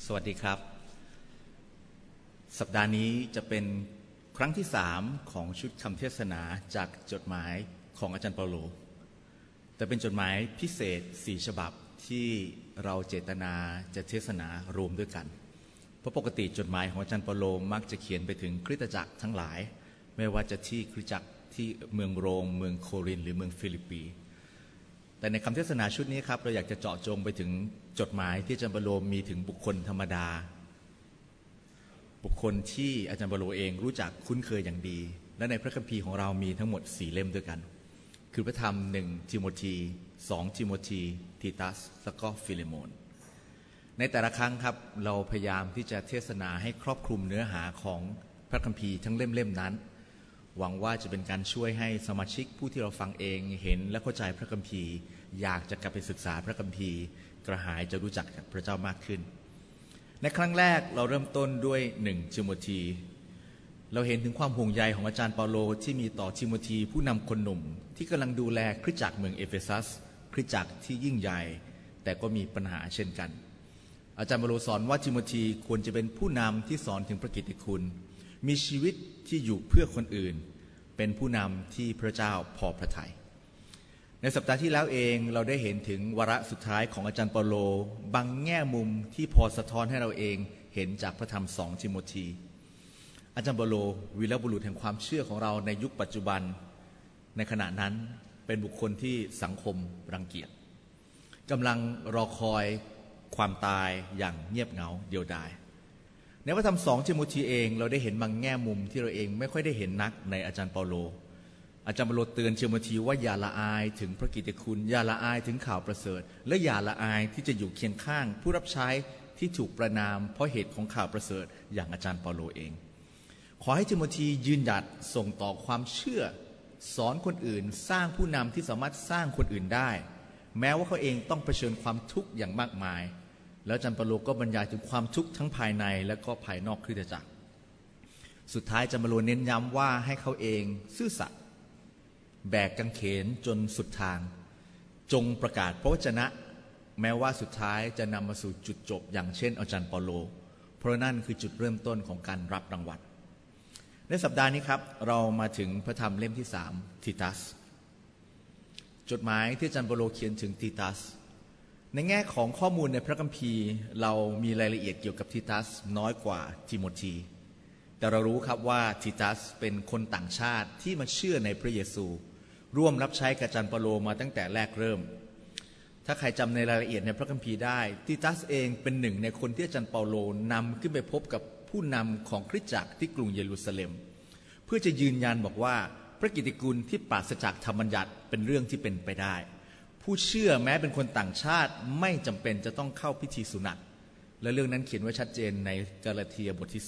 สวัสดีครับสัปดาห์นี้จะเป็นครั้งที่3ของชุดคำเทศนาจากจดหมายของอาจารย์เปาโลแต่เป็นจดหมายพิเศษ4ฉบับที่เราเจตนาจะเทศนารวมด้วยกันเพราะปกติจดหมายของอาจารย์เปาโลมักจะเขียนไปถึงคริสตจักรทั้งหลายไม่ว่าจะที่คริสตจักรที่เมืองโรมเมืองโครินธ์หรือเมืองฟิลิปปีแต่ในคำเทศนาชุดนี้ครับเราอยากจะเจาะจงไปถึงจดหมายที่อาจารย์เปาโลมีถึงบุคคลธรรมดาบุคคลที่อาจารย์เปาโลเองรู้จักคุ้นเคยอย่างดีและในพระคัมภีร์ของเรามีทั้งหมด4เล่มด้วยกันคือพระธรรม1ทิโมธี2ทิโมธีทีตัสและก็ฟิเลโมนในแต่ละครั้งครับเราพยายามที่จะเทศนาให้ครอบคลุมเนื้อหาของพระคัมภีร์ทั้งเล่มๆนั้นหวังว่าจะเป็นการช่วยให้สมาชิกผู้ที่เราฟังเองเห็นและเข้าใจพระคัมภีร์อยากจะกลับไปศึกษาพระคัมภีร์กระหายจะรู้จักพระเจ้ามากขึ้นในครั้งแรกเราเริ่มต้นด้วย1ทิโมธีเราเห็นถึงความห่วงใยของอาจารย์เปาโลที่มีต่อทิโมธีผู้นำคนหนุ่มที่กำลังดูแลคริสตจักรเมืองเอเฟซัสคริสตจักรที่ยิ่งใหญ่แต่ก็มีปัญหาเช่นกันอาจารย์เปาโลสอนว่าทิโมธีควรจะเป็นผู้นำที่สอนถึงพระกิตติคุณมีชีวิตที่อยู่เพื่อคนอื่นเป็นผู้นำที่พระเจ้าพอพระทัยในสัปดาห์ที่แล้วเองเราได้เห็นถึงวาระสุดท้ายของอาจารย์เปาโลบางแง่มุมที่พอสะท้อนให้เราเองเห็นจากพระธรรม2ทิโมธีอาจารย์เปาโลวีรบุรุษแห่งความเชื่อของเราในยุคปัจจุบันในขณะนั้นเป็นบุคคลที่สังคมรังเกียจกำลังรอคอยความตายอย่างเงียบเหงาเดียวดายในพระธรรม2ทิโมธีเองเราได้เห็นบางแง่มุมที่เราเองไม่ค่อยได้เห็นนักในอาจารย์เปาโลอาจารย์เปาโลเตือนทิโมธีว่าอย่าละอายถึงพระกิตติคุณอย่าละอายถึงข่าวประเสริฐและอย่าละอายที่จะอยู่เคียงข้างผู้รับใช้ที่ถูกประณามเพราะเหตุของข่าวประเสริฐอย่างอาจารย์เปาโลเองขอให้ทิโมธียืนหยัดส่งต่อความเชื่อสอนคนอื่นสร้างผู้นำที่สามารถสร้างคนอื่นได้แม้ว่าเขาเองต้องเผชิญความทุกข์อย่างมากมายแล้วอาจารย์เปาโลก็บรรยายถึงความทุกข์ทั้งภายในและก็ภายนอกคริสตจักรสุดท้ายอาจารย์เปาโลเน้นย้ำว่าให้เขาเองซื่อสัตย์แบกกางเขนจนสุดทางจงประกาศพระวจนะแม้ว่าสุดท้ายจะนำมาสู่จุดจบอย่างเช่นอาจารย์เปาโลเพราะนั่นคือจุดเริ่มต้นของการรับรางวัลในสัปดาห์นี้ครับเรามาถึงพระธรรมเล่มที่3ทีตัสจดหมายที่อาจารย์เปาโลเขียนถึงทีตัสในแง่ของข้อมูลในพระคัมภีร์เรามีรายละเอียดเกี่ยวกับทีตัสน้อยกว่าทิโมธีแต่เรารู้ครับว่าทีตัสเป็นคนต่างชาติที่มาเชื่อในพระเยซูร่วมรับใช้กับอาจารย์เปาโลมาตั้งแต่แรกเริ่มถ้าใครจำในรายละเอียดในพระคัมภีร์ได้ทีตัสเองเป็นหนึ่งในคนที่อาจารย์เปาโลนำขึ้นไปพบกับผู้นำของคริสตจักรที่กรุงเยรูซาเล็มเพื่อจะยืนยันบอกว่าพระกิตติคุณที่ปราศจากธรรมบัญญัติเป็นเรื่องที่เป็นไปได้ผู้เชื่อแม้เป็นคนต่างชาติไม่จำเป็นจะต้องเข้าพิธีสุนัตและเรื่องนั้นเขียนไว้ชัดเจนในกาลาเทียบทที่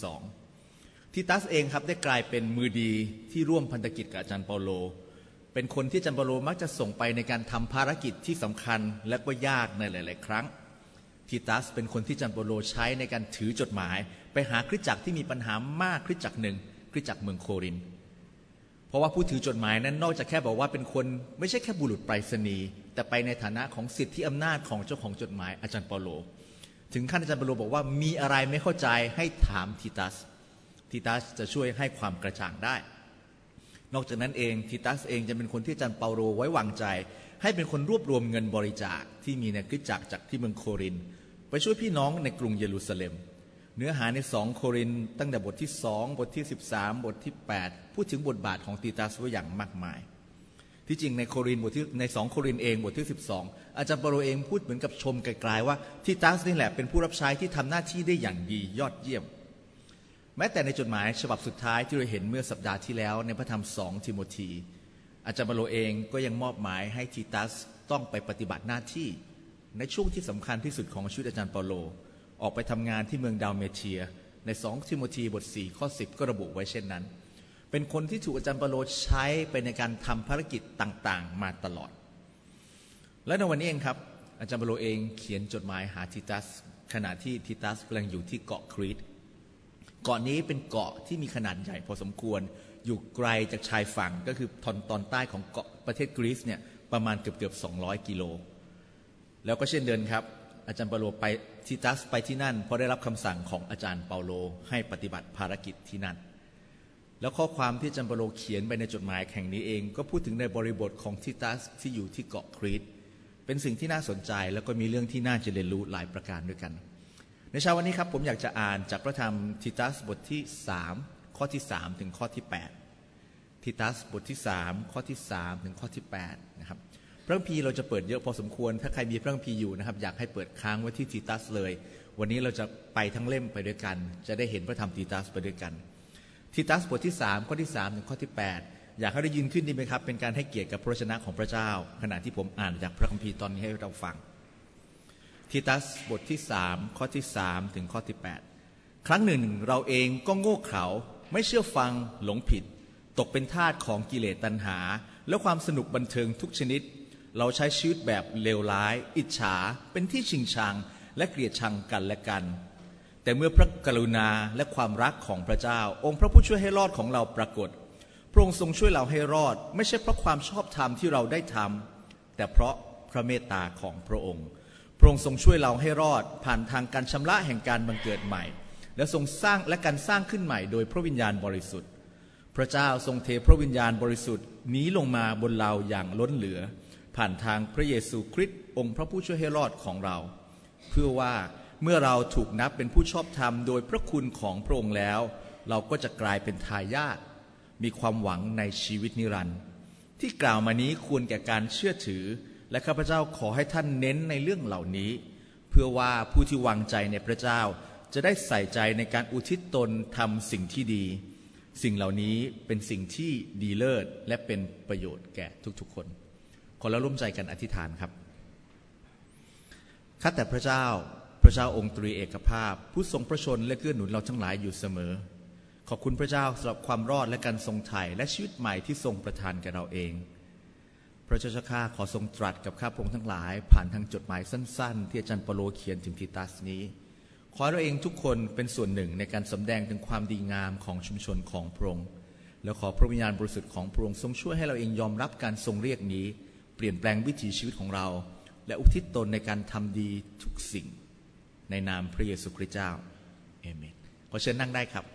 2ทีตัสเองครับได้กลายเป็นมือดีที่ร่วมพันธกิจกับอาจารย์เปาโลเป็นคนที่อาจารย์เปาโลมักจะส่งไปในการทำภารกิจที่สำคัญและก็ยากในหลายๆครั้งทีตัสเป็นคนที่อาจารย์เปาโลใช้ในการถือจดหมายไปหาคริสตจักรที่มีปัญหามากคริสตจักรหนึ่งคริสตจักรเมืองโครินธ์เพราะว่าผู้ถือจดหมายนั้นนอกจากแค่บอกว่าเป็นคนไม่ใช่แค่บุรุษไปรษณีย์แต่ไปในฐานะของสิทธิอำนาจของเจ้าของจดหมายอาจารย์เปาโลถึงขั้นอาจารย์เปาโลบอกว่ามีอะไรไม่เข้าใจให้ถามทีตัสจะช่วยให้ความกระจ่างได้นอกจากนั้นเองทีตัสเองจะเป็นคนที่อาจารย์เปาโลไว้วางใจให้เป็นคนรวบรวมเงินบริจาคที่มีในคริสตจักรจากที่เมืองโครินธ์ไปช่วยพี่น้องในกรุงเยรูซาเล็มเนื้อหาใน2โครินธ์ตั้งแต่บทที่2บทที่13บทที่8พูดถึงบทบาทของทีตัสไว้อย่างมากมายที่จริงในโครินธ์บทที่ใน2โครินธ์เองบทที่12อาจารย์เปาโลเองพูดเหมือนกับชมไกลๆว่าทีตัสนี่แหละเป็นผู้รับใช้ที่ทำหน้าที่ได้อย่างดียอดเยี่ยมแม้แต่ในจดหมายฉบับสุดท้ายที่เราเห็นเมื่อสัปดาห์ที่แล้วในพระธรรม2ทิโมธีอาจารย์เปาโลเองก็ยังมอบหมายให้ทีตัสต้องไปปฏิบัติหน้าที่ในช่วงที่สำคัญที่สุดของชีวิตอาจารย์เปาโลออกไปทำงานที่เมืองดาลเมเทียใน2ทิโมธีบท4ข้อ10ก็ระบุไว้เช่นนั้นเป็นคนที่ถูกอาจารย์เปาโลใช้ไปในการทำภารกิจต่างๆมาตลอดและในวันนี้เองครับอาจารย์เปาโลเองเขียนจดหมายหาทีตัสขณะที่ทีตัสกำลังอยู่ที่เกาะครีตเกาะนี้เป็นเกาะที่มีขนาดใหญ่พอสมควรอยู่ไกลจากชายฝั่งก็คือตอนใต้ของเกาะประเทศกรีซเนี่ยประมาณเกือบ200 กิโลแล้วก็เช่นเดิมครับอาจารย์เปาโลไปทิตัสไปที่นั่นเพราะได้รับคำสั่งของอาจารย์เปาโลให้ปฏิบัติภารกิจที่นั่นแล้วข้อความที่อาจารย์เปาโลเขียนไปในจดหมายแห่งนี้เองก็พูดถึงในบริบทของทิตัสที่อยู่ที่เกาะครีตเป็นสิ่งที่น่าสนใจแล้วก็มีเรื่องที่น่าจะเรียนรู้หลายประการด้วยกันในเช้าวันนี้ครับผมอยากจะอ่านจากพระธรรมทิตัสบทที่3ข้อที่3ถึงข้อที่8ทิตัสบทที่3ข้อที่3ถึงข้อที่8นะครับพระคัมภีร์เราจะเปิดเยอะพอสมควรถ้าใครมีพระคัมภีร์อยู่นะครับอยากให้เปิดค้างไว้ที่ทิตัสเลยวันนี้เราจะไปทั้งเล่มไปด้วยกันจะได้เห็นพระธรรมทิตัสไปด้วยกันทิตัสบทที่3ข้อที่3ถึงข้อที่8อยากให้ได้ยืนขึ้นดีไหมครับเป็นการให้เกียรติกับพระวจนะของพระเจ้าขณะที่ผมอ่านจากพระคัมภีร์ตอนนี้ให้เราฟังทิตัสบทที่3ข้อที่3ถึงข้อที่8ครั้งหนึ่งเราเองก็โง่เขลาไม่เชื่อฟังหลงผิดตกเป็นทาสของกิเลสตัณหาและความสนุกบันเทิงทุกชนิดเราใช้ชีวิตแบบเลวร้ายอิจฉาเป็นที่ชิงชังและเกลียดชังกันและกันแต่เมื่อพระกรุณาและความรักของพระเจ้าองค์พระผู้ช่วยให้รอดของเราปรากฏพระองค์ทรงช่วยเราให้รอดไม่ใช่เพราะความชอบธรรมที่เราได้ทำแต่เพราะพระเมตตาของพระองค์พระองค์ทรงช่วยเราให้รอดผ่านทางการชำระแห่งการบังเกิดใหม่และทรงสร้างและการสร้างขึ้นใหม่โดยพระวิญญาณบริสุทธิ์พระเจ้าทรงเทพระวิญญาณบริสุทธิ์นี้ลงมาบนเราอย่างล้นเหลือผ่านทางพระเยซูคริสต์องค์พระผู้ช่วยให้รอดของเราเพื่อว่าเมื่อเราถูกนับเป็นผู้ชอบธรรมโดยพระคุณของพระองค์แล้วเราก็จะกลายเป็นทายาทมีความหวังในชีวิตนิรันดร์ที่กล่าวมานี้ควรแก่การเชื่อถือและข้าพเจ้าขอให้ท่านเน้นในเรื่องเหล่านี้เพื่อว่าผู้ที่วางใจในพระเจ้าจะได้ใส่ใจในการอุทิศตนทำสิ่งที่ดีสิ่งเหล่านี้เป็นสิ่งที่ดีเลิศและเป็นประโยชน์แก่ทุกๆคนขอเราร่วมใจกันอธิษฐานครับข้าแต่พระเจ้าองค์ตรีเอกภาพผู้ทรงพระชนและเกื้อหนุนเราทั้งหลายอยู่เสมอขอบคุณพระเจ้าสำหรับความรอดและการทรงไถ่และชีวิตใหม่ที่ทรงประทานแก่เราเองพระเจ้าข้าขอทรงตรัสกับข้าพระองค์ทั้งหลายผ่านทางจดหมายสั้นๆที่อาจารย์เปาโลเขียนถึงทิตัสนี้ขอเราเองทุกคนเป็นส่วนหนึ่งในการสำแดงถึงความดีงามของชุมชนของพระองค์แล้วขอพระวิญญาณบริสุทธิ์ของพระองค์ทรงช่วยให้เราเองยอมรับการทรงเรียกนี้เปลี่ยนแปลงวิถีชีวิตของเราและอุทิศตนในการทำดีทุกสิ่งในนามพระเยซูคริสต์เจ้าเอเมนขอเชิญนั่งได้ครับ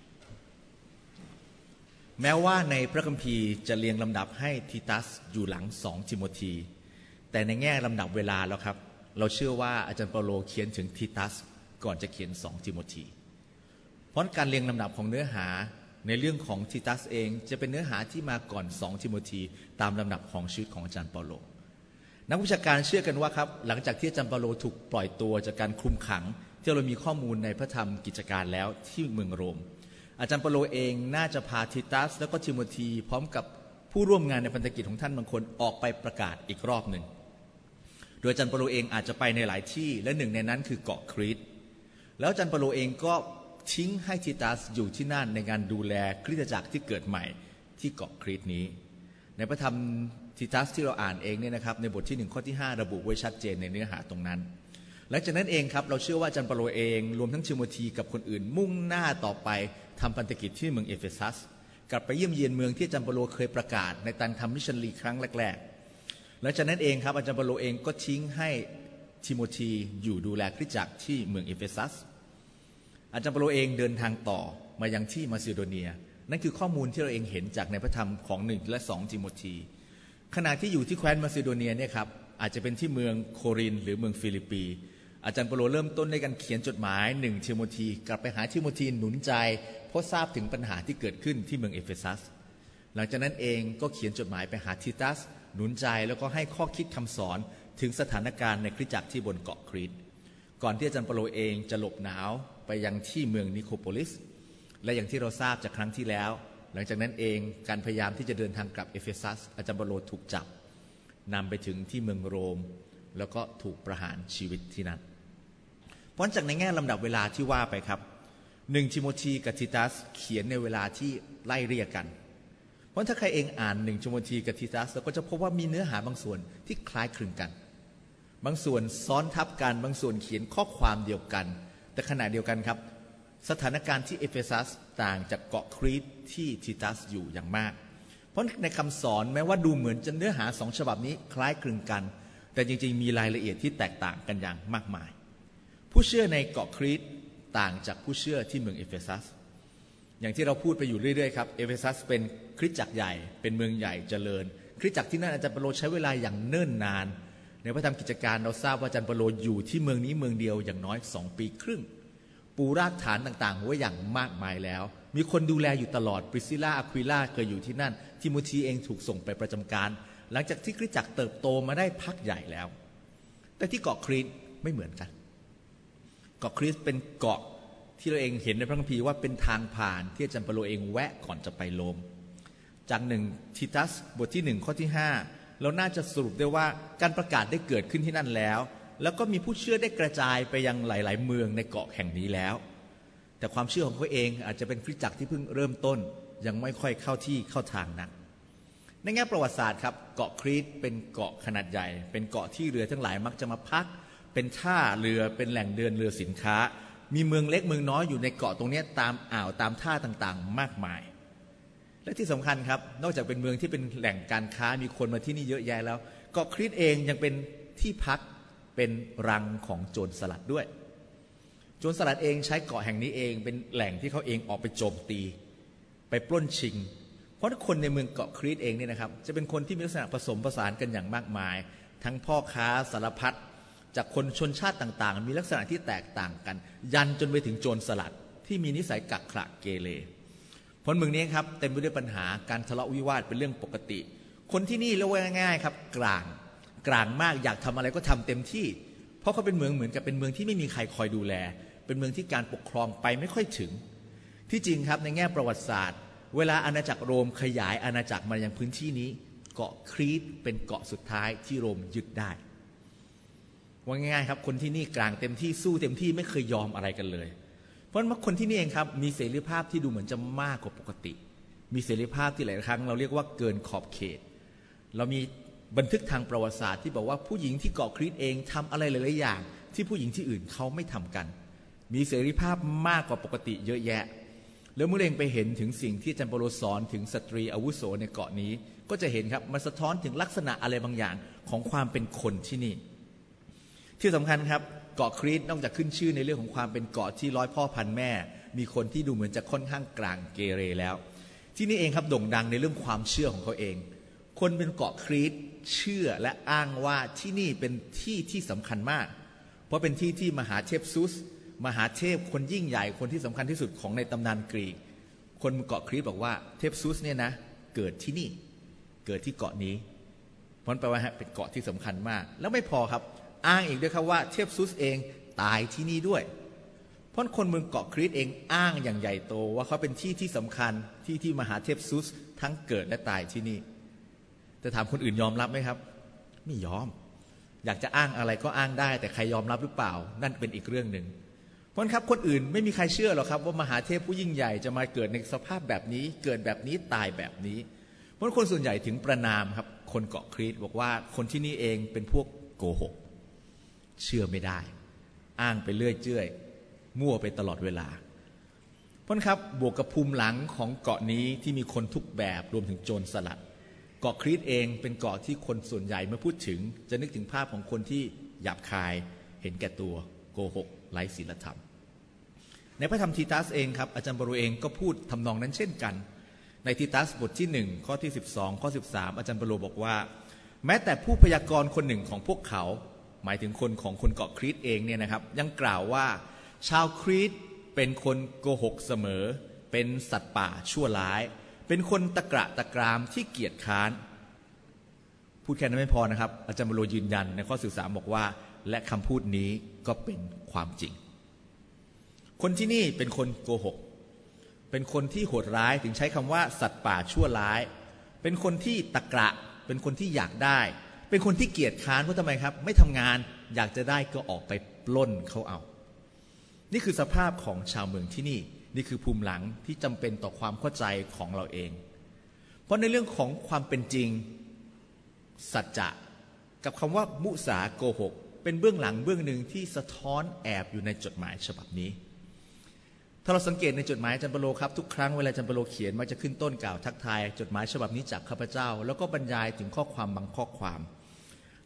แม้ว่าในพระคัมภีร์จะเรียงลำดับให้ทิตัสอยู่หลัง2 ทิโมธีแต่ในแง่ลำดับเวลาแล้วครับเราเชื่อว่าอาจารย์เปาโลเขียนถึงทิตัสก่อนจะเขียน2 ทิโมธีเพราะการเรียงลำดับของเนื้อหาในเรื่องของทิตัสเองจะเป็นเนื้อหาที่มาก่อน2 ทิโมธีตามลำดับของชีวิตของอาจารย์เปาโลนักวิชาการเชื่อกันว่าครับหลังจากที่อาจารย์เปาโลถูกปล่อยตัวจากการคุมขังที่เรามีข้อมูลในพระธรรมกิจการแล้วที่เมืองโรมอาจารย์เปาโลเองน่าจะพาทิตัสและก็ทิโมธีพร้อมกับผู้ร่วมงานในพันธกิจของท่านบางคนออกไปประกาศอีกรอบหนึ่งโดยอาจารย์เปาโลเองอาจจะไปในหลายที่และหนึ่งในนั้นคือเกาะครีตแล้วอาจารย์เปาโลเองก็ทิ้งให้ทิตัสอยู่ที่นั่นในการดูแลคริสตจักรที่เกิดใหม่ที่เกาะครีตนี้ในพระธรรมทิตัสที่เราอ่านเองเนี่ยนะครับในบทที่1ข้อที่5ระบุไว้ชัดเจนในเนื้อหาตรงนั้นหลังจากนั้นเองครับเราเชื่อว่าอาจารย์เปาโลเองรวมทั้งทิโมธีกับคนอื่นมุ่งหน้าต่อไปทำพันธกิจที่เมืองเอเฟซัสกลับไปเยี่ยมเยียนเมืองที่อาจารย์เปาโลเคยประกาศในการทำมิชชันนารีครั้งแรกๆหลังจากนั้นเองครับอาจารย์เปาโลเองก็ทิ้งให้ทิโมธีอยู่ดูแลคริสตจักรที่เมืองเอเฟซัสอาจารย์เปาโลเองเดินทางต่อมายังที่มาซิโดเนียนั่นคือข้อมูลที่เราเองเห็นจากในพระธรรมของ1และ2 ทิโมธีขณะที่อยู่ที่แคว้นมาซิโดเนียเนี่ยครับอาจจะเป็นที่เมืองโครินหรือเมืองฟิลิปปีอาจารย์เปาโลเริ่มต้นในการเขียนจดหมาย1 ทิโมธีกลับไปหาทิโมธีหนุนใจเพราะทราบถึงปัญหาที่เกิดขึ้นที่เมืองเอเฟซัสหลังจากนั้นเองก็เขียนจดหมายไปหาทิตัสหนุนใจแล้วก็ให้ข้อคิดคำสอนถึงสถานการณ์ในคริสตจักรที่บนเกาะครีตก่อนที่อาจารย์เปาโลเองจะหลบหนาวไปยังที่เมืองนิโคโปลิสและอย่างที่เราทราบจากครั้งที่แล้วหลังจากนั้นเองการพยายามที่จะเดินทางกลับเอเฟซัสอาจารย์เปาโลถูกจับนำไปถึงที่เมืองโรมแล้วก็ถูกประหารชีวิตที่นั่นเพราะจากในแง่ลำดับเวลาที่ว่าไปครับ1 ทิโมธีกับทิตัสเขียนในเวลาที่ไล่เรียกกันเพราะถ้าใครเองอ่าน1 ทิโมธีกับทิตัสเราก็จะพบว่ามีเนื้อหาบางส่วนที่คล้ายคลึงกันบางส่วนซ้อนทับกันบางส่วนเขียนข้อความเดียวกันแต่ขณะเดียวกันครับสถานการณ์ที่เอเฟซัสต่างจากเกาะครีตที่ทิตัสอยู่อย่างมากเพราะในคำสอนแม้ว่าดูเหมือนจะเนื้อหา2 ฉบับนี้คล้ายคลึงกันแต่จริงๆมีรายละเอียดที่แตกต่างกันอย่างมากมายผู้เชื่อในเกาะครีตต่างจากผู้เชื่อที่เมืองเอเฟซัสอย่างที่เราพูดไปอยู่เรื่อยๆครับเอเฟซัสเป็นคริสตจักรใหญ่เป็นเมืองใหญ่เจริญคริสตจักรที่นั่นอาจารย์เปาโลใช้เวลาอย่างเนิ่นนานในพระธรรมกิจการเราทราบว่าอาจารย์เปาโลอยู่ที่เมืองนี้เมืองเดียวอย่างน้อย2 ปีครึ่งปูรากฐานต่างๆไว้อย่างมากมายแล้วมีคนดูแลอยู่ตลอดปริสซิลาอะควิลาเคยอยู่ที่นั่นทิโมธีเองถูกส่งไปประจำการหลังจากที่คริสตจักรเติบโตมาได้พักใหญ่แล้วแต่ที่เกาะครีตไม่เหมือนกันเกาะครีตเป็นเกาะที่เราเองเห็นในพระคัมภีร์ว่าเป็นทางผ่านที่อาจารย์เปาโลเองแวะก่อนจะไปโรมจาก1ทิตัสบทที่1ข้อที่5เราน่าจะสรุปได้ว่าการประกาศได้เกิดขึ้นที่นั่นแล้วก็มีผู้เชื่อได้กระจายไปยังหลายๆเมืองในเกาะแห่งนี้แล้วแต่ความเชื่อของเขาเองอาจจะเป็นคริสตจักรที่เพิ่งเริ่มต้นยังไม่ค่อยเข้าที่เข้าทางนักในแง่ประวัติศาสตร์ครับเกาะครีตเป็นเกาะขนาดใหญ่เป็นเกาะที่เรือทั้งหลายมักจะมาพักเป็นท่าเรือเป็นแหล่งเดินเรือสินค้ามีเมืองเล็กเมืองน้อยอยู่ในเกาะตรงนี้ตามอ่าวตามท่าต่างๆมากมายและที่สำคัญครับนอกจากเป็นเมืองที่เป็นแหล่งการค้ามีคนมาที่นี่เยอะแยะแล้วเกาะครีตเองยังเป็นที่พักเป็นรังของโจรสลัดด้วยโจรสลัดเองใช้เกาะแห่งนี้เองเป็นแหล่งที่เขาเองออกไปโจมตีไปปล้นชิงเพราะคนในเมืองเกาะครีตเองเนี่ยนะครับจะเป็นคนที่มีลักษณะผสมผสานกันอย่างมากมายทั้งพ่อค้าสารพัดจากคนชนชาติต่างๆมีลักษณะที่แตกต่างกันยันจนไปถึงโจรสลัดที่มีนิสัยกักขระเกเรเพราะเมืองนี้ครับเต็มไปด้วยปัญหาการทะเลาะวิวาทเป็นเรื่องปกติคนที่นี่เรียกว่าง่ายๆครับกลางมากอยากทำอะไรก็ทำเต็มที่เพราะเขาเป็นเมืองเหมือนกับเป็นเมืองที่ไม่มีใครคอยดูแลเป็นเมืองที่การปกครองไปไม่ค่อยถึงที่จริงครับในแง่ประวัติศาสตร์เวลาอาณาจักรโรมขยายอาณาจักรมายังพื้นที่นี้เกาะครีตเป็นเกาะสุดท้ายที่โรมยึดได้ว่าง่ายๆครับคนที่นี่กลางเต็มที่สู้เต็มที่ไม่เคยยอมอะไรกันเลยเพราะว่าคนที่นี่เองครับมีเสรีภาพที่ดูเหมือนจะมากกว่าปกติมีเสรีภาพที่หลายครั้งเราเรียกว่าเกินขอบเขตเรามีบันทึกทางประวัติศาสตร์ที่บอกว่าผู้หญิงที่เกาะครีตเองทำอะไรหลายๆอย่างที่ผู้หญิงที่อื่นเขาไม่ทำกันมีเสรีภาพมากกว่าปกติเยอะแยะแล้วเมื่อเองไปเห็นถึงสิ่งที่อาจารย์เปาโลสอนถึงสตรีอาวุโสในเกาะนี้ก็จะเห็นครับมันสะท้อนถึงลักษณะอะไรบางอย่างของความเป็นคนที่นี่ที่สำคัญครับเกาะครีตนอกจากขึ้นชื่อในเรื่องของความเป็นเกาะที่ร้อยพ่อพันแม่มีคนที่ดูเหมือนจะค่อนข้างกลางเกเรแล้วที่นี่เองครับโด่งดังในเรื่องความเชื่อของเขาเองคนเป็นเกาะครีตเชื่อและอ้างว่าที่นี่เป็นที่ที่สำคัญมากเพราะเป็นที่ที่มหาเทพซุสมหาเทพคนยิ่งใหญ่คนที่สำคัญที่สุดของในตำนานกรีกคนเกาะครีตบอกว่าเทพซุสเนี่ยนะเกิดที่นี่เกิดที่เกาะนี้เพราะแปลว่าเป็นเกาะที่สำคัญมากแล้วไม่พอครับอ้างอีกด้วยครับว่าเทพซุสเองตายที่นี่ด้วยเพราะคนเมืองเกาะครีตเองอ้างอย่างใหญ่โตว่าเขาเป็นที่ที่สำคัญที่มหาเทพซุสทั้งเกิดและตายที่นี่แต่ถามคนอื่นยอมรับไหมครับไม่ยอมอยากจะอ้างอะไรก็อ้างได้แต่ใครยอมรับหรือเปล่านั่นเป็นอีกเรื่องหนึ่งเพราะครับคนอื่นไม่มีใครเชื่อหรอกครับว่ามหาเทพผู้ยิ่งใหญ่จะมาเกิดในสภาพแบบนี้เกิดแบบนี้ตายแบบนี้เพราะคนส่วนใหญ่ถึงประนามครับคนเกาะครีตบอกว่าคนที่นี่เองเป็นพวกโกหกเชื่อไม่ได้อ้างไปเรื่อยเจื่อยมั่วไปตลอดเวลาเพราะครับบวกกับภูมิหลังของเกาะนี้ที่มีคนทุกแบบรวมถึงโจรสลัดเกาะครีตเองเป็นเกาะที่คนส่วนใหญ่เมื่อพูดถึงจะนึกถึงภาพของคนที่หยาบคายเห็นแก่ตัวโกหกไร้ศีลธรรมในพระธรรมทีตัสเองครับอาจารย์เปาโลเองก็พูดทำนองนั้นเช่นกันในทีตัสบทที่1ข้อที่12ข้อ13อาจารย์เปาโลบอกว่าแม้แต่ผู้พยากรณ์คนหนึ่งของพวกเขาหมายถึงคนของคนเกาะครีตเองเนี่ยนะครับยังกล่าวว่าชาวครีตเป็นคนโกหกเสมอเป็นสัตว์ป่าชั่วร้ายเป็นคนตะกระตะกรามที่เกียจค้านพูดแค่นั้นไม่พอนะครับอาจารย์เปาโลยืนยันในข้อ13บอกว่าและคำพูดนี้ก็เป็นความจริงคนที่นี่เป็นคนโกหกเป็นคนที่โหดร้ายถึงใช้คำว่าสัตว์ป่าชั่วร้ายเป็นคนที่ตะกระเป็นคนที่อยากได้เป็นคนที่เกียจค้านเพราะทำไมครับไม่ทำงานอยากจะได้ก็ออกไปปล้นเขาเอานี่คือสภาพของชาวเมืองที่นี่นี่คือภูมิหลังที่จำเป็นต่อความเข้าใจของเราเองเพราะในเรื่องของความเป็นจริงสัจจะกับคำว่ามุสาโกหกเป็นเบื้องหลังเบื้องหนึ่งที่สะท้อนแอบอยู่ในจดหมายฉบับนี้ถ้าเราสังเกตในจดหมายอาจารย์เปาโลครับทุกครั้งเวลาอาจารย์เปาโลเขียนมักจะขึ้นต้นกล่าวทักทายจดหมายฉบับนี้จากข้าพเจ้าแล้วก็บรรยายถึงข้อความบางข้อความ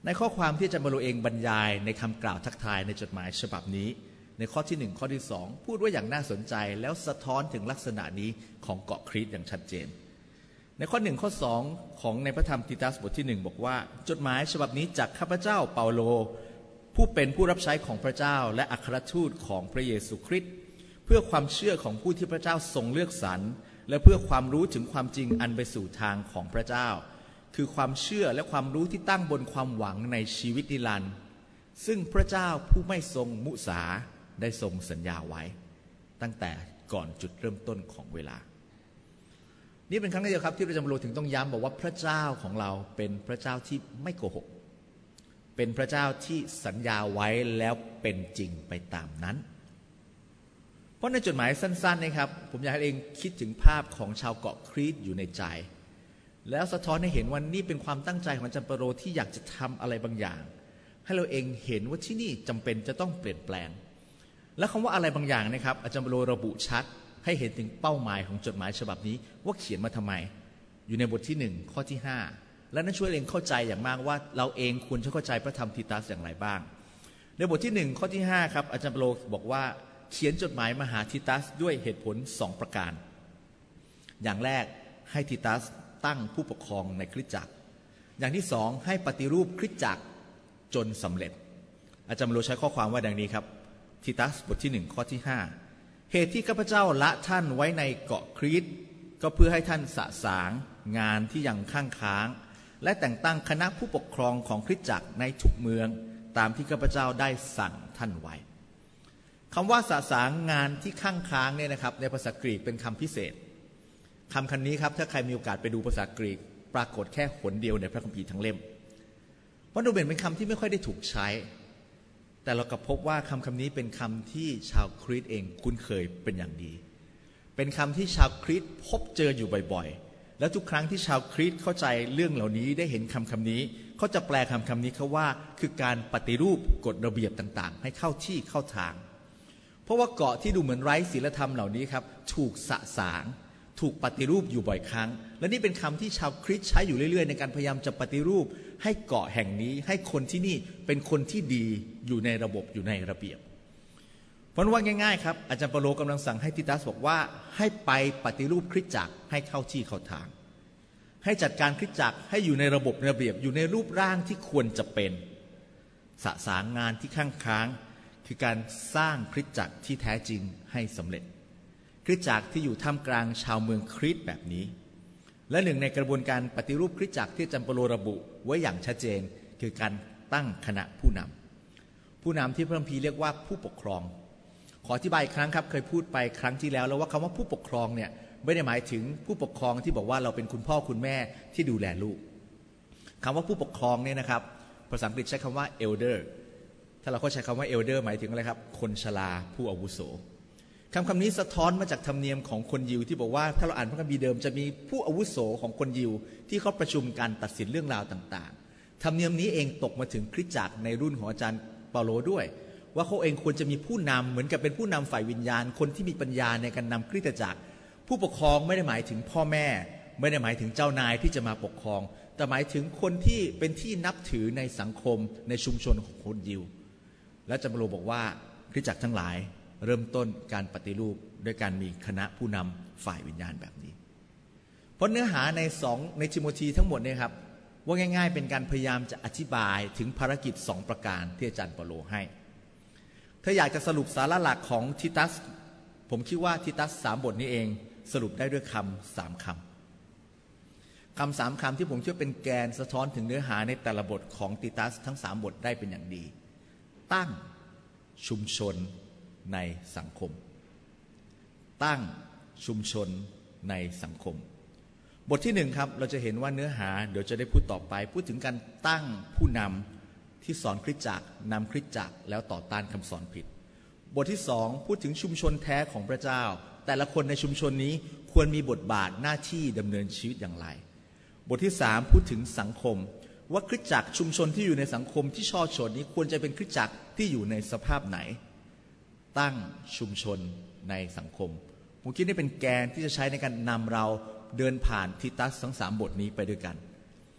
ในข้อความที่อาจารย์เปาโลเองบรรยายในคำกล่าวทักทายในจดหมายฉบับนี้ในข้อที่1ข้อที่2พูดว่าอย่างน่าสนใจแล้วสะท้อนถึงลักษณะนี้ของเกาะคริสต์อย่างชัดเจนในข้อ1ข้อ2ของในพระธรรมทิตัสบทที่1บอกว่าจดหมายฉบับนี้จากข้าพเจ้าเปาโลผู้เป็นผู้รับใช้ของพระเจ้าและอัครทูตของพระเยซูคริสต์เพื่อความเชื่อของผู้ที่พระเจ้าทรงเลือกสรรและเพื่อความรู้ถึงความจริงอันไปสู่ทางของพระเจ้าคือความเชื่อและความรู้ที่ตั้งบนความหวังในชีวิตนิรันดร์ซึ่งพระเจ้าผู้ไม่ทรงมุสาได้ทรงสัญญาไว้ตั้งแต่ก่อนจุดเริ่มต้นของเวลานี่เป็นครั้งแรกครับที่พระเจ้าถึงต้องย้ำบอกว่าพระเจ้าของเราเป็นพระเจ้าที่ไม่โกหกเป็นพระเจ้าที่สัญญาไว้แล้วเป็นจริงไปตามนั้นเพราะในจดหมายสั้นๆนะครับผมอยากให้เองคิดถึงภาพของชาวเกาะครีตอยู่ในใจแล้วสะท้อนให้เห็นว่านี่เป็นความตั้งใจของอาจารย์เปาโลที่อยากจะทำอะไรบางอย่างให้เราเองเห็นว่าที่นี่จำเป็นจะต้องเปลี่ยนแปลงและคำว่าอะไรบางอย่างนะครับอาจารย์เปาโลระบุชัดให้เห็นถึงเป้าหมายของจดหมายฉบับนี้ว่าเขียนมาทำไมอยู่ในบทที่1ข้อที่5และนั่นช่วยเองเข้าใจอย่างมากว่าเราเองควรจะเข้าใจพระธรรมทิตัสอย่างไรบ้างในบทที่1ข้อที่5ครับอาจารย์เปาโลบอกว่าเขียนจดหมายมาหาทิตัสด้วยเหตุผล2ประการอย่างแรกให้ทิตัสตั้งผู้ปกครองในคริสตจักรอย่างที่2ให้ปฏิรูปคริสตจักรจนสำเร็จอาจารย์เปาโลใช้ข้อความว่าดังนี้ครับทิตัสบทที่1ข้อที่5เหตุที่ข้าพเจ้าละท่านไว้ในเกาะคริตก็เพื่อให้ท่านสะสางงานที่ยังข้างค้างและแต่งตั้งคณะผู้ปกครองของคริสตจักรในทุกเมืองตามที่ข้าพเจ้าได้สั่งท่านไว้คำว่าสะสางงานที่ข้างค้างเนี่ยนะครับในภาษากรีกเป็นคำพิเศษคำนี้ครับถ้าใครมีโอกาสไปดูภาษากรีกปรากฏแค่หนเดียวในพระคัมภีร์ทั้งเล่มเพราะดูเป็นคำที่ไม่ค่อยได้ถูกใช้แต่เราก็พบว่าคำนี้เป็นคำที่ชาวคริสต์เองคุ้นเคยเป็นอย่างดีเป็นคำที่ชาวคริสต์พบเจออยู่บ่อยๆและทุกครั้งที่ชาวคริสต์เข้าใจเรื่องเหล่านี้ได้เห็นคำนี้เขาจะแปลคำนี้เขาว่าคือการปฏิรูปกฎระเบียบต่างๆให้เข้าที่เข้าทางเพราะว่าเกาะที่ดูเหมือนไร้ศีลธรรมเหล่านี้ครับถูกสะสางถูกปฏิรูปอยู่บ่อยครั้งและนี่เป็นคำที่ชาวคริสต์ใช้อยู่เรื่อยๆในการพยายามจะปฏิรูปให้เกาะแห่งนี้ให้คนที่นี่เป็นคนที่ดีอยู่ในระบบอยู่ในระเบียบเพราะว่าง่ายๆครับอาจารย์เปาโลกำลังสั่งให้ทิตัสบอกว่าให้ไปปฏิรูปคริสตจักรให้เข้าที่เข้าทางให้จัดการคริสตจักรให้อยู่ในระบบระเบียบอยู่ในรูปร่างที่ควรจะเป็นสะสางงานที่ข้างค้างคือการสร้างคริสตจักรที่แท้จริงให้สำเร็จคริสตจักรที่อยู่ท่ามกลางชาวเมืองคริสต์แบบนี้และหนึ่งในกระบวนการปฏิรูปคริสตจักรที่อาจารย์เปาโลระบุไว้อย่างชัดเจนคือการตั้งคณะผู้นำที่พระคัมภีร์เรียกว่าผู้ปกครองขออธิบายอีกครั้งครับเคยพูดไปครั้งที่แล้วว่าคำว่าผู้ปกครองเนี่ยไม่ได้หมายถึงผู้ปกครองที่บอกว่าเราเป็นคุณพ่อคุณแม่ที่ดูแลลูกคำว่าผู้ปกครองเนี่ยนะครับภาษาอังกฤษใช้คำว่า elder ถ้าเราเข้าใจคำว่า elder หมายถึงอะไรครับคนชราผู้อาวุโสคำนี้สะท้อนมาจากธรรมเนียมของคนยิวที่บอกว่าถ้าเราอ่านพระคัมภีร์เดิมจะมีผู้อาวุโสของคนยิวที่เขาประชุมการตัดสินเรื่องราวต่างๆธรรมเนียมนี้เองตกมาถึงคริสตจักรในรุ่นของอาจารย์เปาโลด้วยว่าเขาเองควรจะมีผู้นำเหมือนกับเป็นผู้นำฝ่ายวิญญาณคนที่มีปัญญาในการนำคริสตจักรผู้ปกครองไม่ได้หมายถึงพ่อแม่ไม่ได้หมายถึงเจ้านายที่จะมาปกครองแต่หมายถึงคนที่เป็นที่นับถือในสังคมในชุมชนของคนยิวและอาจารย์เปาโลบอกว่าคริสตจักรทั้งหลายเริ่มต้นการปฏิรูปด้วยการมีคณะผู้นำฝ่ายวิญญาณแบบนี้เพราะเนื้อหาในทิโมธีทั้งหมดเนี่ยครับว่าง่ายๆเป็นการพยายามจะอธิบายถึงภารกิจ2ประการที่อาจารย์เปาโลให้ถ้าอยากจะสรุปสาระหลักของทิตัสผมคิดว่าทิตัส3บทนี้เองสรุปได้ด้วยคำ3คำ3คำที่ผมเชื่อเป็นแกนสะท้อนถึงเนื้อหาในแต่ละบทของทิตัสทั้ง3บทได้เป็นอย่างดีตั้งชุมชนในสังคมตั้งชุมชนในสังคมบทที่1ครับเราจะเห็นว่าเนื้อหาเดี๋ยวจะได้พูดต่อไปพูดถึงการตั้งผู้นำที่สอนคริสตจักรนำคริสตจักรแล้วต่อต้านคำสอนผิดบทที่2พูดถึงชุมชนแท้ของพระเจ้าแต่ละคนในชุมชนนี้ควรมีบทบาทหน้าที่ดำเนินชีวิตอย่างไรบทที่3พูดถึงสังคมว่าคริสตจักรชุมชนที่อยู่ในสังคมที่ช่อชนนี้ควรจะเป็นคริสตจักรที่อยู่ในสภาพไหนตั้งชุมชนในสังคมผมคิดนี่เป็นแกนที่จะใช้ในการนำเราเดินผ่านทิตัสทั้ง3บทนี้ไปด้วยกัน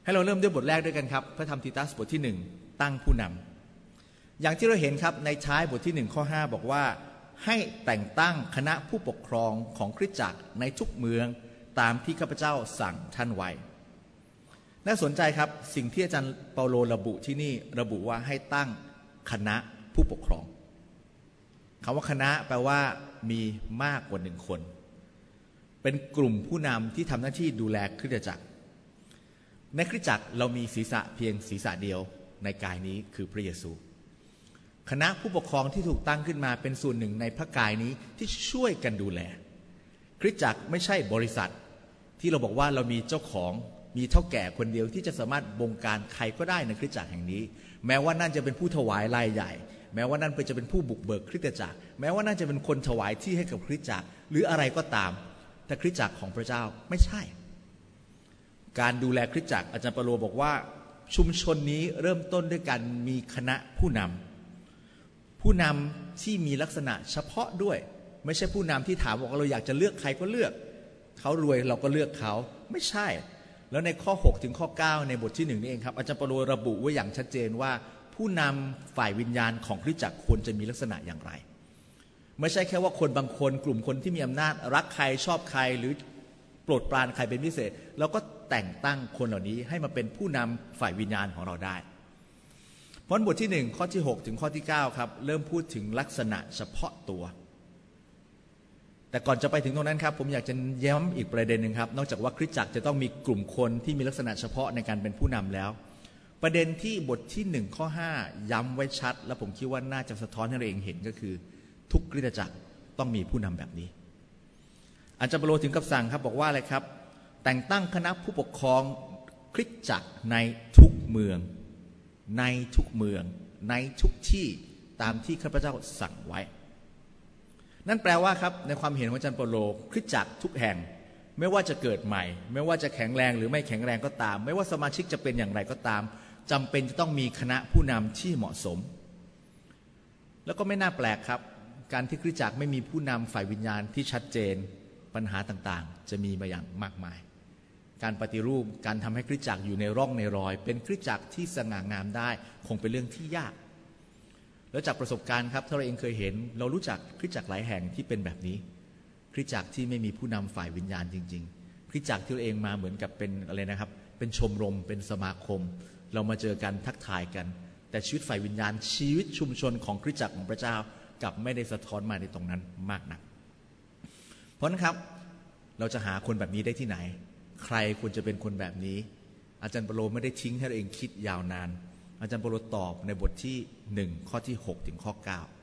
ให้เราเริ่มด้วยบทแรกด้วยกันครับพระธรรมทีตัสบทที่1ตั้งผู้นำอย่างที่เราเห็นครับในท้ายบทที่1ข้อ5บอกว่าให้แต่งตั้งคณะผู้ปกครองของคริสตจักรในทุกเมืองตามที่ข้าพเจ้าสั่งท่านไว้น่าสนใจครับสิ่งที่อาจารย์เปาโลระบุที่นี่ระบุว่าให้ตั้งคณะผู้ปกครองคำว่าคณะแปลว่ามีมากกว่า1คนเป็นกลุ่มผู้นำที่ทำหน้าที่ดูแลคริสตจักรในคริสตจักรเรามีศีรษะเพียงศีรษะเดียวในกายนี้คือพระเยซูคณะผู้ปกครองที่ถูกตั้งขึ้นมาเป็นส่วนหนึ่งในพระกายนี้ที่ช่วยกันดูแลคริสตจักรไม่ใช่บริษัทที่เราบอกว่าเรามีเจ้าของมีเท่าแก่คนเดียวที่จะสามารถบงการใครก็ได้ในคริสตจักรแห่งนี้แม้ว่านั่นจะเป็นผู้ถวายรายใหญ่แม้ว่านั่นจะเป็นผู้บุกเบิกคริสตจักรแม้ว่านั่นจะเป็นคนถวายที่ให้กับคริสตจักรหรืออะไรก็ตามแต่คริสตจักรของพระเจ้าไม่ใช่การดูแลคริสตจักรอาจารย์เปาโลบอกว่าชุมชนนี้เริ่มต้นด้วยการมีคณะผู้นำที่มีลักษณะเฉพาะด้วยไม่ใช่ผู้นำที่ถามบอกว่าเราอยากจะเลือกใครก็เลือกเขารวยเราก็เลือกเขาไม่ใช่แล้วในข้อ6ถึงข้อ9ในบทที่1นี่เองครับอาจารย์เปาโลระบุไว้อย่างชัดเจนว่าผู้นำฝ่ายวิญญาณของคริสตจักรควรจะมีลักษณะอย่างไรไม่ใช่แค่ว่าคนบางคนกลุ่มคนที่มีอำนาจรักใครชอบใครหรือโปรดปรานใครเป็นพิเศษแล้วก็แต่งตั้งคนเหล่านี้ให้มาเป็นผู้นำฝ่ายวิญญาณของเราได้เพราะบทที่1ข้อที่6ถึงข้อที่9ครับเริ่มพูดถึงลักษณะเฉพาะตัวแต่ก่อนจะไปถึงตรงนั้นครับผมอยากจะย้ำอีกประเด็นหนึ่งครับนอกจากว่าคริสตจักรจะต้องมีกลุ่มคนที่มีลักษณะเฉพาะในการเป็นผู้นำแล้วประเด็นที่บทที่1ข้อ5ย้ำไว้ชัดและผมคิดว่าน่าจะสะท้อนให้เราเองเห็นก็คือทุกคริสตจักรต้องมีผู้นำแบบนี้อาจารย์เปาโลถึงกับสั่งครับบอกว่าอะไรครับแต่งตั้งคณะผู้ปกครองคริสตจักรในทุกเมืองในทุกเมืองในทุกที่ตามที่ข้าพเจ้าสั่งไว้นั่นแปลว่าครับในความเห็นของอาจารย์เปาโลคริสตจักรทุกแห่งไม่ว่าจะเกิดใหม่ไม่ว่าจะแข็งแรงหรือไม่แข็งแรงก็ตามไม่ว่าสมาชิกจะเป็นอย่างไรก็ตามจำเป็นจะต้องมีคณะผู้นำที่เหมาะสมแล้วก็ไม่น่าแปลกครับการที่คริสตจักรไม่มีผู้นำฝ่ายวิญญาณที่ชัดเจนปัญหาต่างๆจะมีมาอย่างมากมายการปฏิรูปการทำให้คริสตจักรอยู่ในร่องในรอยเป็นคริสตจักรที่สง่างามได้คงเป็นเรื่องที่ยากแล้วจากประสบการณ์ครับถ้าเราเองเคยเห็นเรารู้จักคริสตจักรหลายแห่งที่เป็นแบบนี้คริสตจักรที่ไม่มีผู้นำฝ่ายวิญญาณจริงๆคริสตจักรที่เราเองมาเหมือนกับเป็นอะไรนะครับเป็นชมรมเป็นสมาคมเรามาเจอกันทักทายกันแต่ชีวิตฝ่ายวิญญาณชีวิตชุมชนของคริสตจักรของพระเจ้ากลับไม่ได้สะท้อนมาในตรงนั้นมากนักเพราะนั้นครับเราจะหาคนแบบนี้ได้ที่ไหนใครควรจะเป็นคนแบบนี้อาจารย์เปาโลไม่ได้ทิ้งให้เราเองคิดยาวนานอาจารย์เปาโลตอบในบทที่1ข้อที่6ถึงข้อ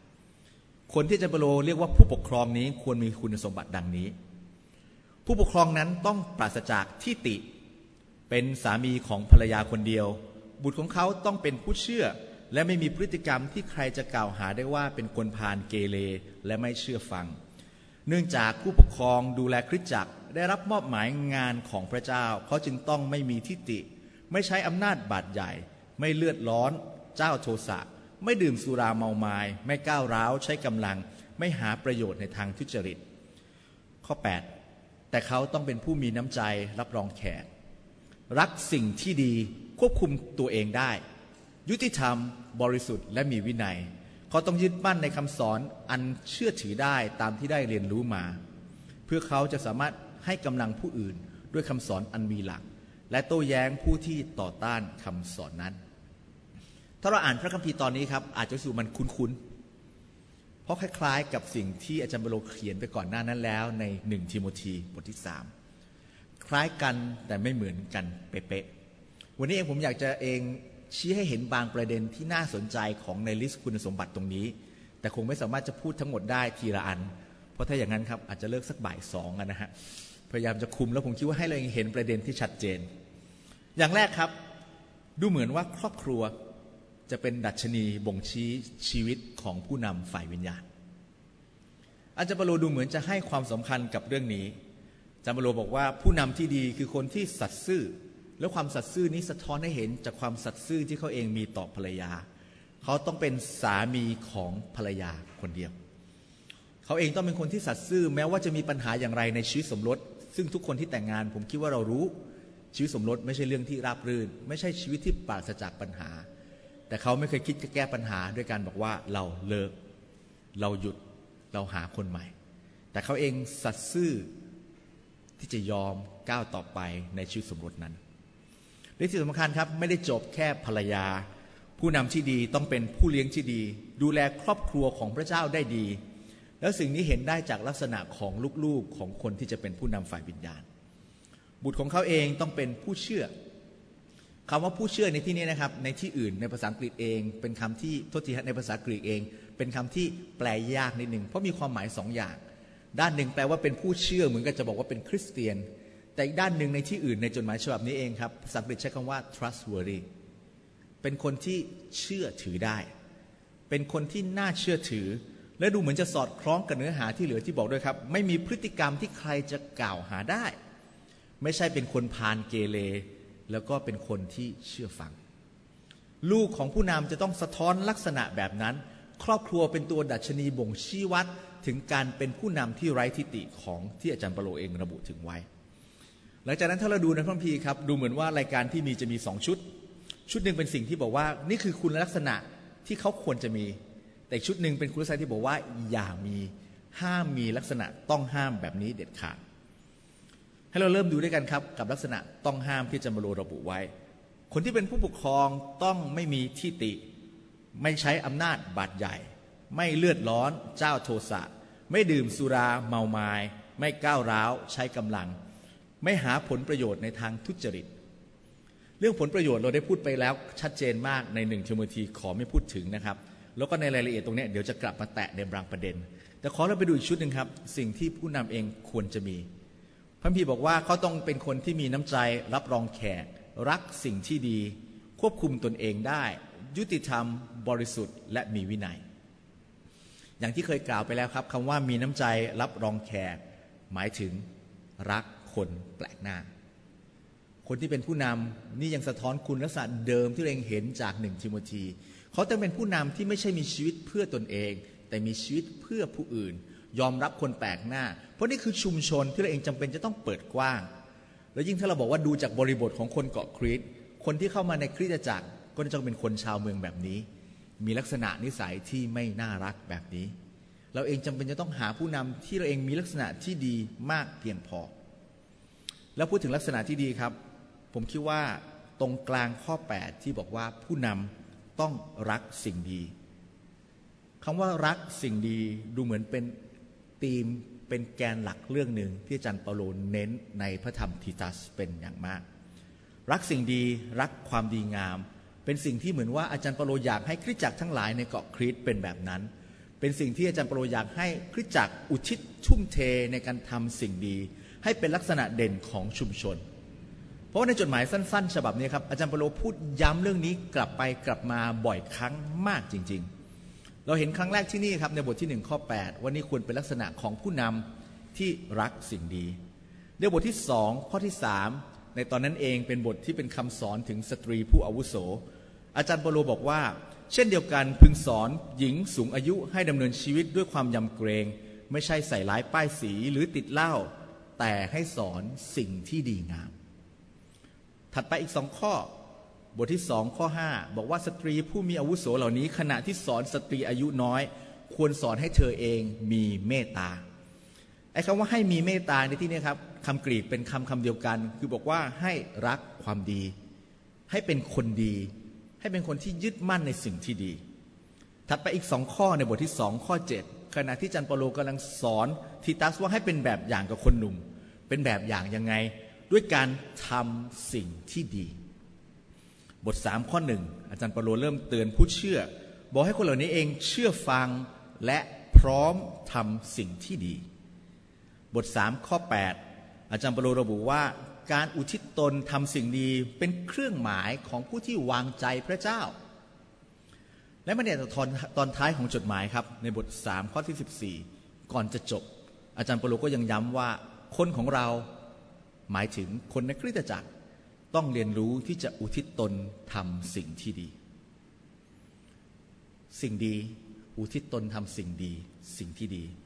9คนที่อาจารย์เปาโลเรียกว่าผู้ปกครองนี้ควรมีคุณสมบัติดังนี้ผู้ปกครองนั้นต้องปราศจากทิฏฐิเป็นสามีของภรรยาคนเดียวบุตรของเขาต้องเป็นผู้เชื่อและไม่มีพฤติกรรมที่ใครจะกล่าวหาได้ว่าเป็นคนพาลเกเรและไม่เชื่อฟังเนื่องจากผู้ปกครองดูแลคริสตจักรได้รับมอบหมายงานของพระเจ้าเขาจึงต้องไม่มีทิฏฐิไม่ใช้อำนาจบาดใหญ่ไม่เลือดร้อนเจ้าโทสะไม่ดื่มสุราเมามายไม่ก้าวร้าวใช้กำลังไม่หาประโยชน์ในทางทุจริตข้อ8แต่เขาต้องเป็นผู้มีน้ำใจรับรองแขกรักสิ่งที่ดีควบคุมตัวเองได้ยุติธรรมบริสุทธิ์และมีวินัยเขาต้องยึดมั่นในคำสอนอันเชื่อถือได้ตามที่ได้เรียนรู้มาเพื่อเขาจะสามารถให้กำลังผู้อื่นด้วยคำสอนอันมีหลักและโต้แย้งผู้ที่ต่อต้านคำสอนนั้นถ้าเราอ่านพระคัมภีร์ตอนนี้ครับอาจจะรู้สึกมันคุ้นๆเพราะคล้ายๆกับสิ่งที่อาจารย์เปาโลเขียนไปก่อนหน้านั้นแล้วใน1ทิโมธีบทที่3คล้ายกันแต่ไม่เหมือนกันเป๊ะๆวันนี้เองผมอยากจะเองชี้ให้เห็นบางประเด็นที่น่าสนใจของในลิสต์คุณสมบัติตรงนี้แต่คงไม่สามารถจะพูดทั้งหมดได้ทีละอันเพราะถ้าอย่างนั้นครับอาจจะเลิกสักบ่าย2นะฮะพยายามจะคุมแล้วผมคิดว่าให้เราเห็นประเด็นที่ชัดเจนอย่างแรกครับดูเหมือนว่าครอบครัวจะเป็นดัชนีบ่งชี้ชีวิตของผู้นำฝ่ายวิญญาณอาจารย์เปาโลดูเหมือนจะให้ความสำคัญกับเรื่องนี้อาจารย์เปาโลบอกว่าผู้นำที่ดีคือคนที่สัตย์ซื่อแล้วความสัตย์ซื่อนี้สะท้อนให้เห็นจากความสัตย์ซื่อที่เขาเองมีต่อภรรยาเขาต้องเป็นสามีของภรรยาคนเดียวเขาเองต้องเป็นคนที่สัตย์ซื่อแม้ว่าจะมีปัญหาอย่างไรในชีวิตสมรสซึ่งทุกคนที่แต่งงานผมคิดว่าเรารู้ชีวิตสมรสไม่ใช่เรื่องที่ราบรื่นไม่ใช่ชีวิตที่ปราศจากปัญหาแต่เขาไม่เคยคิดจะแก้ปัญหาด้วยการบอกว่าเราเลิกเราหยุดเราหาคนใหม่แต่เขาเองสัตย์ซื่อที่จะยอมก้าวต่อไปในชีวิตสมรสนั้นและที่สำคัญครับไม่ได้จบแค่ภรรยาผู้นำที่ดีต้องเป็นผู้เลี้ยงที่ดีดูแลครอบครัวของพระเจ้าได้ดีแล้วสิ่งนี้เห็นได้จากลักษณะของลูกๆของคนที่จะเป็นผู้นำฝ่ายวิญญาณบุตรของเขาเองต้องเป็นผู้เชื่อคำว่าผู้เชื่อในที่นี้นะครับในที่อื่นในภาษาอังกฤษเองเป็นคำที่โทษทีในภาษากรีกเองเป็นคำที่แปลยากนิดนึงเพราะมีความหมาย2 อย่างด้านหนึ่งแปลว่าเป็นผู้เชื่อเหมือนกับจะบอกว่าเป็นคริสเตียนแต่อีกด้านหนึ่งในที่อื่นในจดหมายฉบับนี้เองครับภาษาอังกฤษใช้คำว่า trustworthy เป็นคนที่เชื่อถือได้เป็นคนที่น่าเชื่อถือและดูเหมือนจะสอดคล้องกับเนื้อหาที่เหลือที่บอกด้วยครับไม่มีพฤติกรรมที่ใครจะกล่าวหาได้ไม่ใช่เป็นคนพาลเกเรแล้วก็เป็นคนที่เชื่อฟังลูกของผู้นำจะต้องสะท้อนลักษณะแบบนั้นครอบครัวเป็นตัวดัชนีบ่งชี้วัดถึงการเป็นผู้นำที่ไร้ทิฏฐิของที่อาจารย์เปโลเองระบุถึงไว้หลังจากนั้นถ้าเราดูในพระคัมภีร์ครับดูเหมือนว่ารายการที่มีจะมี2 ชุดหนึ่งเป็นสิ่งที่บอกว่านี่คือคุณลักษณะที่เขาควรจะมีแต่ชุดหนึ่งเป็นคุณลักษณะที่บอกว่าอย่ามีห้ามมีลักษณะต้องห้ามแบบนี้เด็ดขาดให้เราเริ่มดูด้วยกันครับกับลักษณะต้องห้ามที่อาจารย์เปโลระบุไว้คนที่เป็นผู้ปกครองต้องไม่มีทิฏฐิไม่ใช้อำนาจบาดใหญ่ไม่เลือดร้อนเจ้าโทสะไม่ดื่มสุราเมามายไม่ก้าวร้าวใช้กำลังไม่หาผลประโยชน์ในทางทุจริตเรื่องผลประโยชน์เราได้พูดไปแล้วชัดเจนมากใน1 ทิโมธีขอไม่พูดถึงนะครับแล้วก็ในรายละเอียดตรงนี้เดี๋ยวจะกลับมาแตะในบางประเด็นแต่ขอเราไปดูอีกชุดหนึ่งครับสิ่งที่ผู้นำเองควรจะมีพระคัมภีร์บอกว่าเขาต้องเป็นคนที่มีน้ำใจรับรองแขกรักสิ่งที่ดีควบคุมตนเองได้ยุติธรรมบริสุทธิ์และมีวินัยอย่างที่เคยกล่าวไปแล้วครับคำว่ามีน้ำใจรับรองแขกหมายถึงรักคนแปลกหน้าคนที่เป็นผู้นำนี่ยังสะท้อนคุณลักษณะเดิมที่เราเองเห็นจาก1 ทิโมธีเขาต้องเป็นผู้นำที่ไม่ใช่มีชีวิตเพื่อตนเองแต่มีชีวิตเพื่อผู้อื่นยอมรับคนแปลกหน้าเพราะนี่คือชุมชนที่เราเองจำเป็นจะต้องเปิดกว้างแล้วยิ่งถ้าเราบอกว่าดูจากบริบทของคนเกาะคริสต์คนที่เข้ามาในคริสตจักรก็จะต้องเป็นคนชาวเมืองแบบนี้มีลักษณะนิสัยที่ไม่น่ารักแบบนี้เราเองจำเป็นจะต้องหาผู้นำที่เราเองมีลักษณะที่ดีมากเพียงพอแล้วพูดถึงลักษณะที่ดีครับผมคิดว่าตรงกลางข้อ8ที่บอกว่าผู้นำต้องรักสิ่งดีคำว่ารักสิ่งดีดูเหมือนเป็นธีมเป็นแกนหลักเรื่องหนึ่งที่อาจารย์เปาโลเน้นในพระธรรมทีตัสเป็นอย่างมากรักสิ่งดีรักความดีงามเป็นสิ่งที่เหมือนว่าอาจารย์เปาโลอยากให้คริสตจักรทั้งหลายในเกาะคริสต์เป็นแบบนั้นเป็นสิ่งที่อาจารย์เปาโลอยากให้คริสตจักรอุทิศทุ่มเทในการทำสิ่งดีให้เป็นลักษณะเด่นของชุมชนเพราะว่าในจดหมายสั้นๆฉบับนี้ครับอาจารย์เปาโลพูดย้ำเรื่องนี้กลับไปกลับมาบ่อยครั้งมากจริงๆเราเห็นครั้งแรกที่นี่ครับในบทที่1 ข้อ 8ว่านี่ควรเป็นลักษณะของผู้นำที่รักสิ่งดีในบทที่2 ข้อที่3ในตอนนั้นเองเป็นบทที่เป็นคำสอนถึงสตรีผู้อาวุโสอาจารย์เปาโลบอกว่าเช่นเดียวกันพึงสอนหญิงสูงอายุให้ดำเนินชีวิตด้วยความยำเกรงไม่ใช่ใส่ร้ายป้ายสีหรือติดเหล้าแต่ให้สอนสิ่งที่ดีงามถัดไปอีก2 ข้อบทที่2 ข้อ 5บอกว่าสตรีผู้มีอาวุโสเหล่านี้ขณะที่สอนสตรีอายุน้อยควรสอนให้เธอเองมีเมตตาไอ้คำว่าให้มีเมตตาในที่นี้ครับคำกรีกเป็นคำเดียวกันคือบอกว่าให้รักความดีให้เป็นคนดีให้เป็นคนที่ยึดมั่นในสิ่งที่ดีถัดไปอีก2 ข้อในบทที่2 ข้อ 7ขณะที่อาจารย์เปาโลกำลังสอนทีตัสว่าให้เป็นแบบอย่างกับคนหนุ่มเป็นแบบอย่างยังไงด้วยการทำสิ่งที่ดีบท3 ข้อ 1อาจารย์เปาโลเริ่มเตือนผู้เชื่อบอกให้คนเหล่านี้เองเชื่อฟังและพร้อมทำสิ่งที่ดีบท3 ข้อ 8อาจารย์เปาโลระบุว่าการอุทิศตนทำสิ่งดีเป็นเครื่องหมายของผู้ที่วางใจพระเจ้าและมาเนี่ยตอนท้ายของจดหมายครับในบท3 ข้อที่14ก่อนจะจบอาจารย์เปาโลก็ยังย้ำว่าคนของเราหมายถึงคนในคริสตจักรต้องเรียนรู้ที่จะอุทิศตนทำสิ่งที่ดีสิ่งดีอุทิศตนทำสิ่งดีสิ่งที่ดี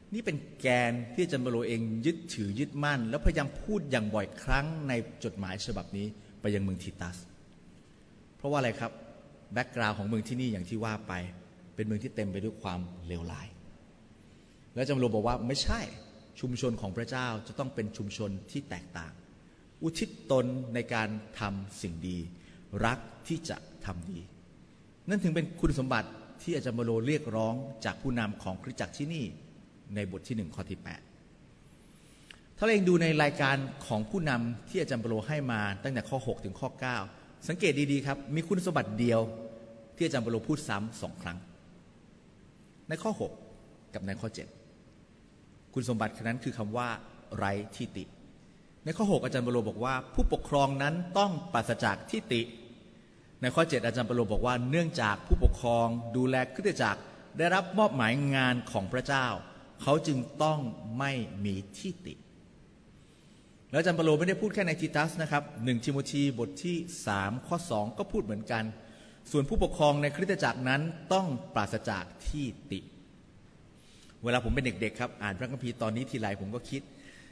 นี่เป็นแกนที่อาจารย์เปโลเองยึดถือยึดมั่นแล้วพยายามพูดอย่างบ่อยครั้งในจดหมายฉบับนี้ไปยังเมืองทิตัสเพราะว่าอะไรครับแบ็กกราวด์ของเมืองที่นี่อย่างที่ว่าไปเป็นเมืองที่เต็มไปด้วยความเลวร้ายแล้วอาจารย์เปโลบอกว่าไม่ใช่ชุมชนของพระเจ้าจะต้องเป็นชุมชนที่แตกต่างอุทิศตนในการทำสิ่งดีรักที่จะทำดีนั่นถึงเป็นคุณสมบัติที่อาจารย์เปโลเรียกร้องจากผู้นำของคริสตจักรที่นี่ในบทที่1ข้อที่8ถ้าเราเองดูในรายการของผู้นำที่อาจารย์เปโลให้มาตั้งแต่ข้อ6ถึงข้อ9สังเกตดีๆครับมีคุณสมบัติเดียวที่อาจารย์เปโลพูดซ้ำ2ครั้งในข้อ6กับในข้อ7คุณสมบัตินั้นคือคำว่าไร้ทิฏฐิในข้อ6อาจารย์เปโลบอกว่าผู้ปกครองนั้นต้องปราศจากทิฏฐิในข้อ7อาจารย์เปโลบอกว่าเนื่องจากผู้ปกครองดูแลคริสตจักรได้รับมอบหมายงานของพระเจ้าเขาจึงต้องไม่มีทิฏฐิแล้วอาจารย์เปโลไม่ได้พูดแค่ในทิตัสนะครับ1ทิโมธีบทที่3ข้อ2ก็พูดเหมือนกันส่วนผู้ปกครองในคริสตจักรนั้นต้องปราศจากทิฏฐิเวลาผมเป็นเด็กๆครับอ่านพระคัมภีร์ตอนนี้ทีไรผมก็คิด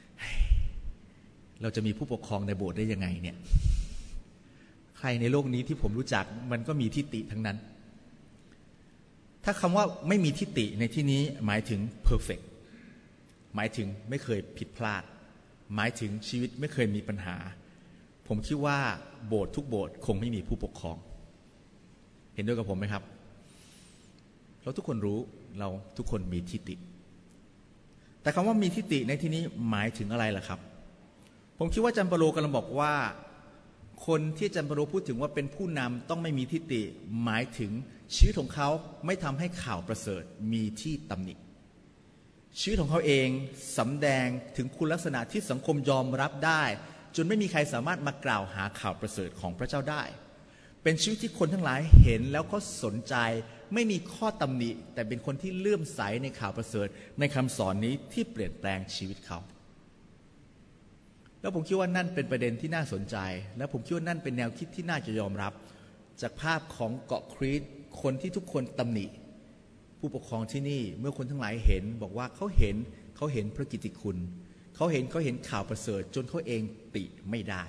เราจะมีผู้ปกครองในโบสถ์ได้ยังไงเนี่ยใครในโลกนี้ที่ผมรู้จักมันก็มีทิฏฐิทั้งนั้นถ้าคำว่าไม่มีทิฏฐิในที่นี้หมายถึง perfect หมายถึงไม่เคยผิดพลาดหมายถึงชีวิตไม่เคยมีปัญหาผมคิดว่าโบสถ์ทุกโบสถ์คงไม่มีผู้ปกครองเห็นด้วยกับผมไหมครับเราทุกคนรู้เราทุกคนมีทิฏฐิแต่คำว่ามีทิฏฐิในที่นี้หมายถึงอะไรล่ะครับผมคิดว่าอาจารย์เปโลกำลังบอกว่าคนที่อาจารย์เปโลพูดถึงว่าเป็นผู้นำต้องไม่มีทิฏฐิหมายถึงชีวิตของเขาไม่ทำให้ข่าวประเสริฐมีที่ตำหนิชีวิตของเขาเองสำแดงถึงคุณลักษณะที่สังคมยอมรับได้จนไม่มีใครสามารถมากล่าวหาข่าวประเสริฐของพระเจ้าได้เป็นชีวิตที่คนทั้งหลายเห็นแล้วก็สนใจไม่มีข้อตำหนิแต่เป็นคนที่เลื่อมใสในข่าวประเสริฐในคำสอนนี้ที่เปลี่ยนแปลงชีวิตเขาแล้วผมคิดว่านั่นเป็นประเด็นที่น่าสนใจและผมคิดว่านั่นเป็นแนวคิดที่น่าจะยอมรับจากภาพของเกาะครีตคนที่ทุกคนตำหนิผู้ปกครองที่นี่เมื่อคนทั้งหลายเห็นบอกว่าเขาเห็นพระกิตติคุณเขาเห็นข่าวประเสริฐจนเขาเองติไม่ได้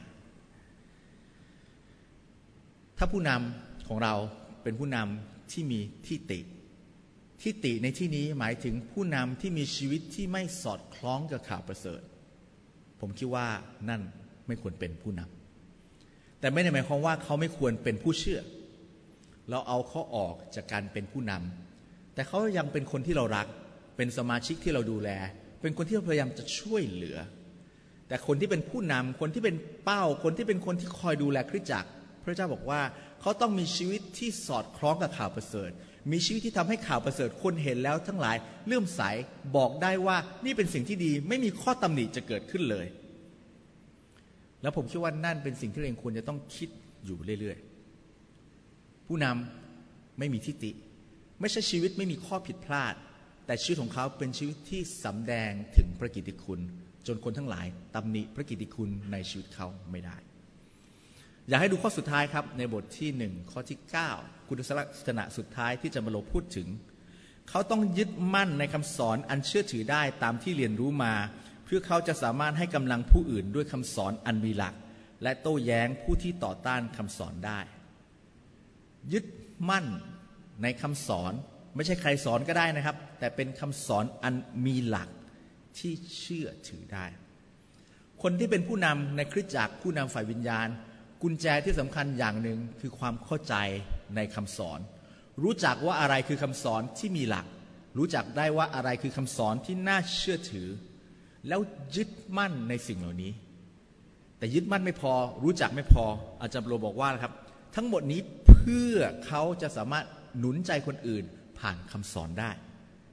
ถ้าผู้นำของเราเป็นผู้นำที่มีทิฏฐิในที่นี้หมายถึงผู้นำที่มีชีวิตที่ไม่สอดคล้องกับข่าวประเสริฐผมคิดว่านั่นไม่ควรเป็นผู้นำแต่ไม่ได้หมายความว่าเขาไม่ควรเป็นผู้เชื่อเราเอาเขาออกจากการเป็นผู้นำแต่เขายังเป็นคนที่เรารักเป็นสมาชิกที่เราดูแลเป็นคนที่เราพยายามจะช่วยเหลือแต่คนที่เป็นผู้นำคนที่เป็นเป้าคนที่เป็นคนที่คอยดูแลคริสตจักรพระเจ้าบอกว่าเขาต้องมีชีวิตที่สอดคล้องกับข่าวประเสริฐมีชีวิตที่ทำให้ข่าวประเสริฐคนเห็นแล้วทั้งหลายเลื่อมใสบอกได้ว่านี่เป็นสิ่งที่ดีไม่มีข้อตำหนิจะเกิดขึ้นเลยแล้วผมคิดว่านั่นเป็นสิ่งที่เราเองควรจะต้องคิดอยู่เรื่อยๆผู้นำไม่มีทิฏฐิไม่ใช่ชีวิตไม่มีข้อผิดพลาดแต่ชีวิตของเขาเป็นชีวิตที่สำแดงถึงพระกิตติคุณจนคนทั้งหลายตำหนิพระกิตติคุณในชีวิตเขาไม่ได้อยากให้ดูข้อสุดท้ายครับในบทที่1ข้อที่9คุณลักษณะสุดท้ายที่อาจารย์เปโลพูดถึงเขาต้องยึดมั่นในคำสอนอันเชื่อถือได้ตามที่เรียนรู้มาเพื่อเขาจะสามารถให้กำลังผู้อื่นด้วยคำสอนอันมีหลักและโต้แย้งผู้ที่ต่อต้านคำสอนได้ยึดมั่นในคำสอนไม่ใช่ใครสอนก็ได้นะครับแต่เป็นคำสอนอันมีหลักที่เชื่อถือได้คนที่เป็นผู้นำในคริสตจักรผู้นำฝ่ายวิญญาณกุญแจที่สำคัญอย่างหนึ่งคือความเข้าใจในคำสอนรู้จักว่าอะไรคือคำสอนที่มีหลักรู้จักได้ว่าอะไรคือคำสอนที่น่าเชื่อถือแล้วยึดมั่นในสิ่งเหล่านี้แต่ยึดมั่นไม่พอรู้จักไม่พออาจารย์เปโลบอกว่านะครับทั้งหมดนี้เพื่อเขาจะสามารถหนุนใจคนอื่นผ่านคำสอนได้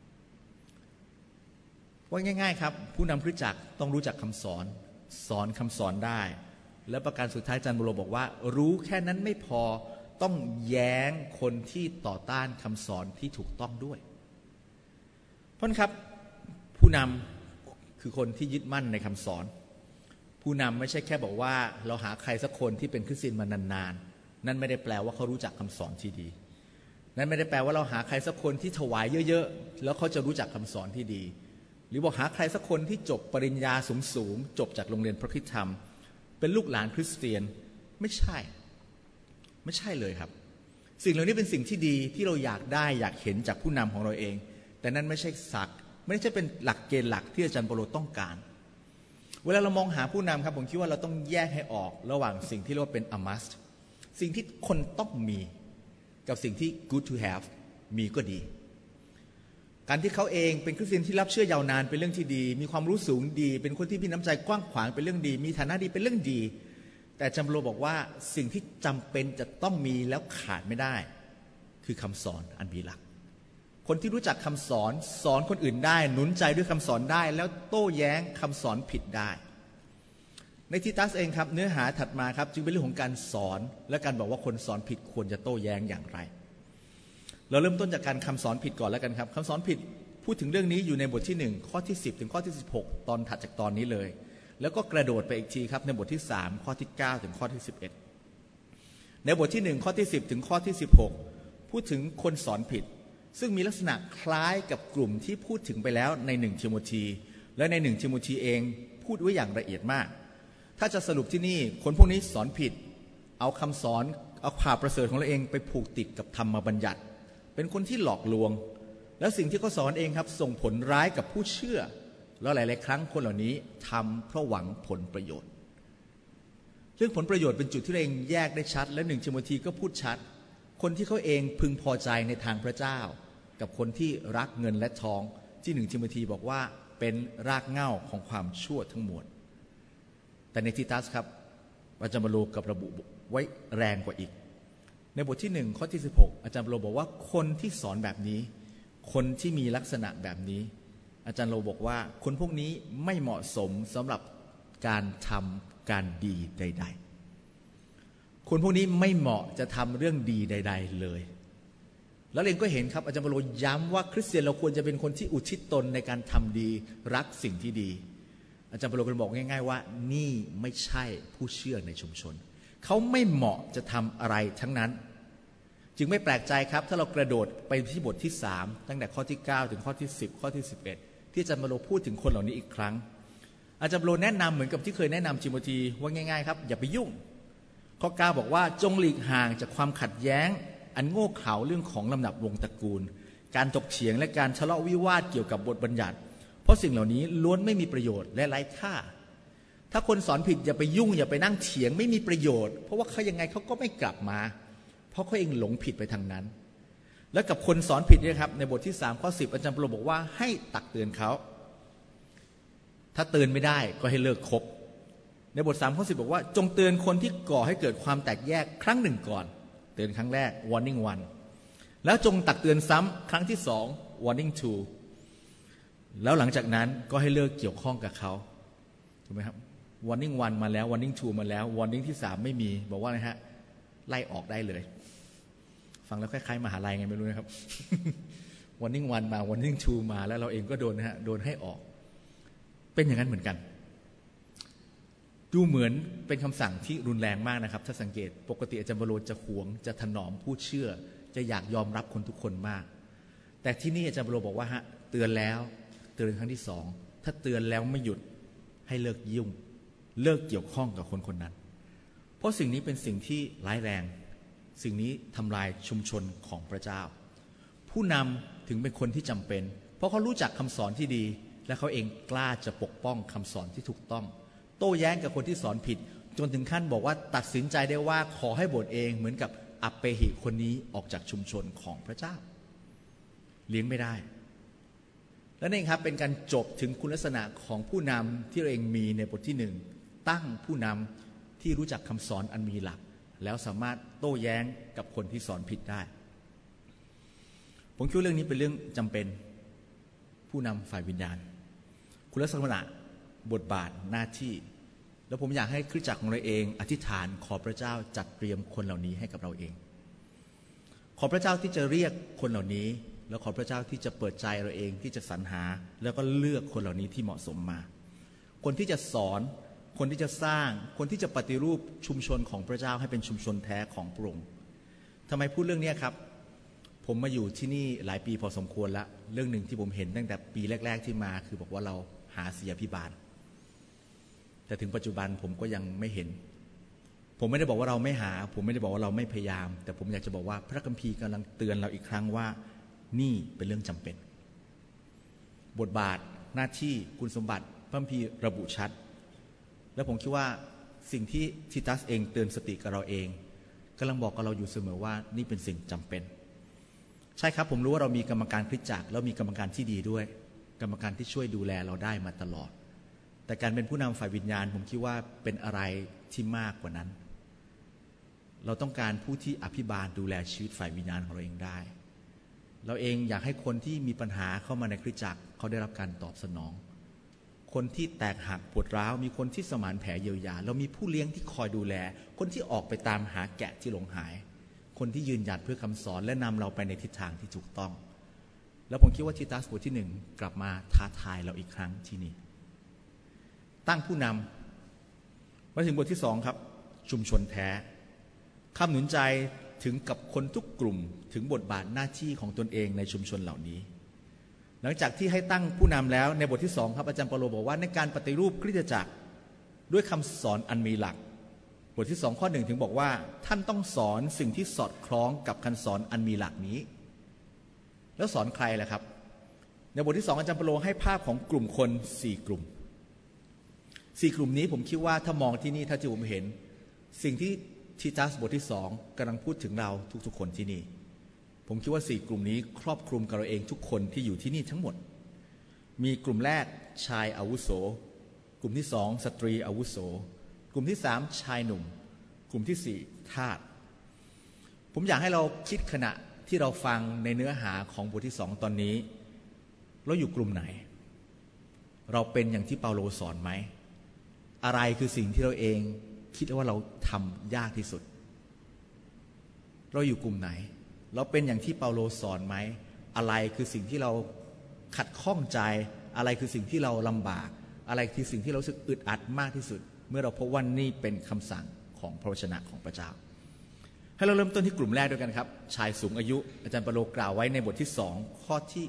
ว่าง่ายๆครับผู้นำคริสตจักรต้องรู้จักคำสอนสอนคำสอนได้และประการสุดท้ายอาจารย์เปโลบอกว่ารู้แค่นั้นไม่พอต้องแย้งคนที่ต่อต้านคำสอนที่ถูกต้องด้วยเพราะครับผู้นำคือคนที่ยึดมั่นในคำสอนผู้นำไม่ใช่แค่บอกว่าเราหาใครสักคนที่เป็นคริสเตียนมานานๆนั่นไม่ได้แปลว่าเขารู้จักคำสอนที่ดีนั่นไม่ได้แปลว่าเราหาใครสักคนที่ถวายเยอะๆแล้วเขาจะรู้จักคำสอนที่ดีหรือบอกหาใครสักคนที่จบปริญญาสูงจบจากโรงเรียนพระคริสตธรรมเป็นลูกหลานคริสเตียนไม่ใช่เลยครับสิ่งเหล่านี้เป็นสิ่งที่ดีที่เราอยากได้อยากเห็นจากผู้นำของเราเองแต่นั่นไม่ใช่ไม่ใช่เป็นหลักเกณฑ์หลักที่อาจารย์เปโลต้องการเวลาเรามองหาผู้นำครับผมคิดว่าเราต้องแยกให้ออกระหว่างสิ่งที่เรียกว่าเป็น a must สิ่งที่คนต้องมีกับสิ่งที่ good to have มีก็ดีการที่เขาเองเป็นคริสเตียนที่รับเชื่อยาวนานเป็นเรื่องที่ดีมีความรู้สูงดีเป็นคนที่มีน้ำใจกว้างขวางเป็นเรื่องดีมีฐานะดีเป็นเรื่องดีแต่อาจารย์เปโลบอกว่าสิ่งที่จำเป็นจะต้องมีแล้วขาดไม่ได้คือคำสอนอันมีหลักคนที่รู้จักคำสอนสอนคนอื่นได้หนุนใจด้วยคำสอนได้แล้วโต้แย้งคำสอนผิดได้ในทิตัสเองครับเนื้อหาถัดมาครับจึงเป็นเรื่องของการสอนและการบอกว่าคนสอนผิดควรจะโต้แย้งอย่างไรเราเริ่มต้นจากการคำสอนผิดก่อนแล้วกันครับคำสอนผิดพูดถึงเรื่องนี้อยู่ในบทที่1ข้อที่10ถึงข้อที่16ตอนถัดจากตอนนี้เลยแล้วก็กระโดดไปอีกทีครับในบทที่3ข้อที่9ถึงข้อที่11ในบทที่1ข้อที่10ถึงข้อที่16พูดถึงคนสอนผิดซึ่งมีลักษณะคล้ายกับกลุ่มที่พูดถึงไปแล้วใน1ทิโมธีและใน1ทิโมธีเองพูดไว้อย่างละเอียดมากถ้าจะสรุปที่นี่คนพวกนี้สอนผิดเอาคำสอนเอาข่าวประเสริฐของเราเองไปผูกติดกับธรรมบัญญัติเป็นคนที่หลอกลวงแล้วสิ่งที่เขาสอนเองครับส่งผลร้ายกับผู้เชื่อแล้วหลายๆครั้งคนเหล่านี้ทำเพราะหวังผลประโยชน์เรื่องผลประโยชน์เป็นจุดที่เราเองแยกได้ชัดและ1ทิโมธีก็พูดชัดคนที่เขาเองพึงพอใจในทางพระเจ้ากับคนที่รักเงินและทองที่1ทิโมธีบอกว่าเป็นรากเหง้าของความชั่วทั้งมวลแต่ในทิตัสครับอาจารย์เปโลกับระบุไว้แรงกว่าอีกในบทที่1ข้อที่16อาจารย์เปโลบอกว่าคนที่สอนแบบนี้คนที่มีลักษณะแบบนี้อาจารย์เปโลบอกว่าคนพวกนี้ไม่เหมาะสมสำหรับการทำการดีใดๆคนพวกนี้ไม่เหมาะจะทำเรื่องดีใดๆเลยแล้วเองก็เห็นครับอาจารย์เปโลย้ำว่าคริสเตียนเราควรจะเป็นคนที่อุทิศตนในการทำดีรักสิ่งที่ดีอาจารย์เปโลก็บอกง่ายๆว่านี่ไม่ใช่ผู้เชื่อในชุมชนเขาไม่เหมาะจะทำอะไรทั้งนั้นจึงไม่แปลกใจครับถ้าเรากระโดดไปที่บทที่3ตั้งแต่ข้อที่9ถึงข้อที่10ข้อที่11ที่อาจารย์เปโลพูดถึงคนเหล่านี้อีกครั้งอาจารย์เปโลแนะนำเหมือนกับที่เคยแนะนำทิโมธีว่าง่ายๆครับอย่าไปยุ่งข้อ9บอกว่าจงหลีกห่างจากความขัดแย้งอันโง่เขลาเรื่องของลำดับวงตระกูลการถกเถียงและการทะเลาะวิวาทเกี่ยวกับบทบัญญัติเพราะสิ่งเหล่านี้ล้วนไม่มีประโยชน์และไร้ค่าถ้าคนสอนผิดอย่าไปยุ่งอย่าไปนั่งเถียงไม่มีประโยชน์เพราะว่าเขายังไงเขาก็ไม่กลับมาเพราะเขาเองหลงผิดไปทางนั้นแล้วกับคนสอนผิดเนี่ยครับในบทที่3ข้อ10อาจารย์เปโลบอกว่าให้ตักเตือนเขาถ้าเตือนไม่ได้ก็ให้เลิกคบในบท3ข้อ10บอกว่าจงเตือนคนที่ก่อให้เกิดความแตกแยกครั้งหนึ่งก่อนเตือนครั้งแรก warning 1แล้วจงตักเตือนซ้ำครั้งที่2 warning 2แล้วหลังจากนั้นก็ให้เลิกเกี่ยวข้องกับเขาถูกไหมครับ warning 1มาแล้ว warning 2มาแล้ว warning ที่3ไม่มีบอกว่าอะไรฮะไล่ออกได้เลยฟังแล้วคล้ายๆมหาลัยไงไม่รู้นะครับ warning 1มา warning 2มาแล้วเราเองก็โดนนะฮะโดนให้ออกเป็นอย่างนั้นเหมือนกันดูเหมือนเป็นคำสั่งที่รุนแรงมากนะครับถ้าสังเกตปกติอาจารย์เปโลจะหวงจะถนอมผู้เชื่อจะอยากยอมรับคนทุกคนมากแต่ที่นี่อาจารย์เปโลบอกว่าฮะเตือนแล้วเตือนครั้งที่2ถ้าเตือนแล้วไม่หยุดให้เลิกยุ่งเลิกเกี่ยวข้องกับคนคนนั้นเพราะสิ่งนี้เป็นสิ่งที่ร้ายแรงสิ่งนี้ทำลายชุมชนของพระเจ้าผู้นำถึงเป็นคนที่จำเป็นเพราะเขารู้จักคำสอนที่ดีและเขาเองกล้าจะปกป้องคำสอนที่ถูกต้องโต้แย้งกับคนที่สอนผิดจนถึงขั้นบอกว่าตัดสินใจได้ว่าขอให้บวชเองเหมือนกับอัปเปหิคนนี้ออกจากชุมชนของพระเจ้าเลี้ยงไม่ได้และนี่ครับเป็นการจบถึงคุณลักษณะของผู้นำที่เราเองมีในบทที่1ตั้งผู้นำที่รู้จักคำสอนอันมีหลักแล้วสามารถโต้แย้งกับคนที่สอนผิดได้ผมคิดว่าเรื่องนี้เป็นเรื่องจำเป็นผู้นำฝ่ายวิญญาณคุณลักษณะบทบาทหน้าที่แล้วผมอยากให้คริสตจักรของเราเองอธิษฐานขอพระเจ้าจัดเตรียมคนเหล่านี้ให้กับเราเองขอพระเจ้าที่จะเรียกคนเหล่านี้แล้วขอพระเจ้าที่จะเปิดใจเราเองที่จะสรรหาแล้วก็เลือกคนเหล่านี้ที่เหมาะสมมาคนที่จะสอนคนที่จะสร้างคนที่จะปฏิรูปชุมชนของพระเจ้าให้เป็นชุมชนแท้ของพระองค์ทำไมพูดเรื่องนี้ครับผผมมาอยู่ที่นี่หลายปีพอสมควรแล้วเรื่องหนึ่งที่ผมเห็นตั้งแต่ปีแรกๆที่มาคือบอกว่าเราหาศิษยาภิบาลแต่ถึงปัจจุบันผมก็ยังไม่เห็นผมไม่ได้บอกว่าเราไม่หาผมไม่ได้บอกว่าเราไม่พยายามแต่ผมอยากจะบอกว่าพระคัมภีร์กำลังเตือนเราอีกครั้งว่านี่เป็นเรื่องจำเป็นบทบาทหน้าที่คุณสมบัติพระคัมภีร์ระบุชัดและผมคิดว่าสิ่งที่ทิตัสเองเตือนสติกับเราเองกำลังบอกกับเราอยู่เสมอว่านี่เป็นสิ่งจำเป็นใช่ครับผมรู้ว่าเรามีกรรมการคริสตจักรแล้วมีกรรมการที่ดีด้วยกรรมการที่ช่วยดูแลเราได้มาตลอดแต่การเป็นผู้นำฝ่ายวิญญาณผมคิดว่าเป็นอะไรที่มากกว่านั้นเราต้องการผู้ที่อภิบาลดูแลชีวิตฝ่ายวิญญาณของเราเองได้เราเองอยากให้คนที่มีปัญหาเข้ามาในคริสตจักรเขาได้รับการตอบสนองคนที่แตกหักปวดร้าวมีคนที่สมานแผลเยียวยาเรามีผู้เลี้ยงที่คอยดูแลคนที่ออกไปตามหาแกะที่หลงหายคนที่ยืนหยัดเพื่อคำสอนและนำเราไปในทิศทางที่ถูกต้องแล้วผมคิดว่าทิตัสบทที่1กลับมาท้าทายเราอีกครั้งที่นี่ตั้งผู้นำมาถึงบทที่2ครับชุมชนแท้คำหนุนใจถึงกับคนทุกกลุ่มถึงบทบาทหน้าที่ของตนเองในชุมชนเหล่านี้หลังจากที่ให้ตั้งผู้นำแล้วในบทที่2ครับอาจารย์เปาโลบอกว่าในการปฏิรูปคริสตจักรด้วยคำสอนอันมีหลักบทที่2ข้อ1ถึงบอกว่าท่านต้องสอนสิ่งที่สอดคล้องกับคำสอนอันมีหลักนี้แล้วสอนใครล่ะครับในบทที่2อาจารย์เปาโลให้ภาพของกลุ่มคน4กลุ่มนี้ผมคิดว่าถ้ามองที่นี่ถ้าที่ผมเห็นสิ่งที่ทิตัสบทที่2กำลังพูดถึงเราทุกๆคนที่นี่ผมคิดว่า4กลุ่มนี้ครอบคลุมกับเราเองทุกคนที่อยู่ที่นี่ทั้งหมดมีกลุ่มแรกชายอาวุโสกลุ่มที่2สตรีอาวุโสกลุ่มที่3ชายหนุ่มกลุ่มที่4ทาสผมอยากให้เราคิดขณะที่เราฟังในเนื้อหาของบทที่2ตอนนี้เราอยู่กลุ่มไหนเราเป็นอย่างที่เปาโลสอนไหมอะไรคือสิ่งที่เราเองคิดว่าเราทำยากที่สุดเราอยู่กลุ่มไหนเราเป็นอย่างที่เปาโลสอนไหมอะไรคือสิ่งที่เราขัดข้องใจอะไรคือสิ่งที่เราลำบากอะไรคือสิ่งที่เรารู้สึกอึดอัดมากที่สุดเมื่อเราพบว่านี่เป็นคำสั่งของพระวจนะของพระเจ้าให้เราเริ่มต้นที่กลุ่มแรกด้วยกันครับชายสูงอายุอาจารย์เปาโลกล่าวไว้ในบทที่2ข้อที่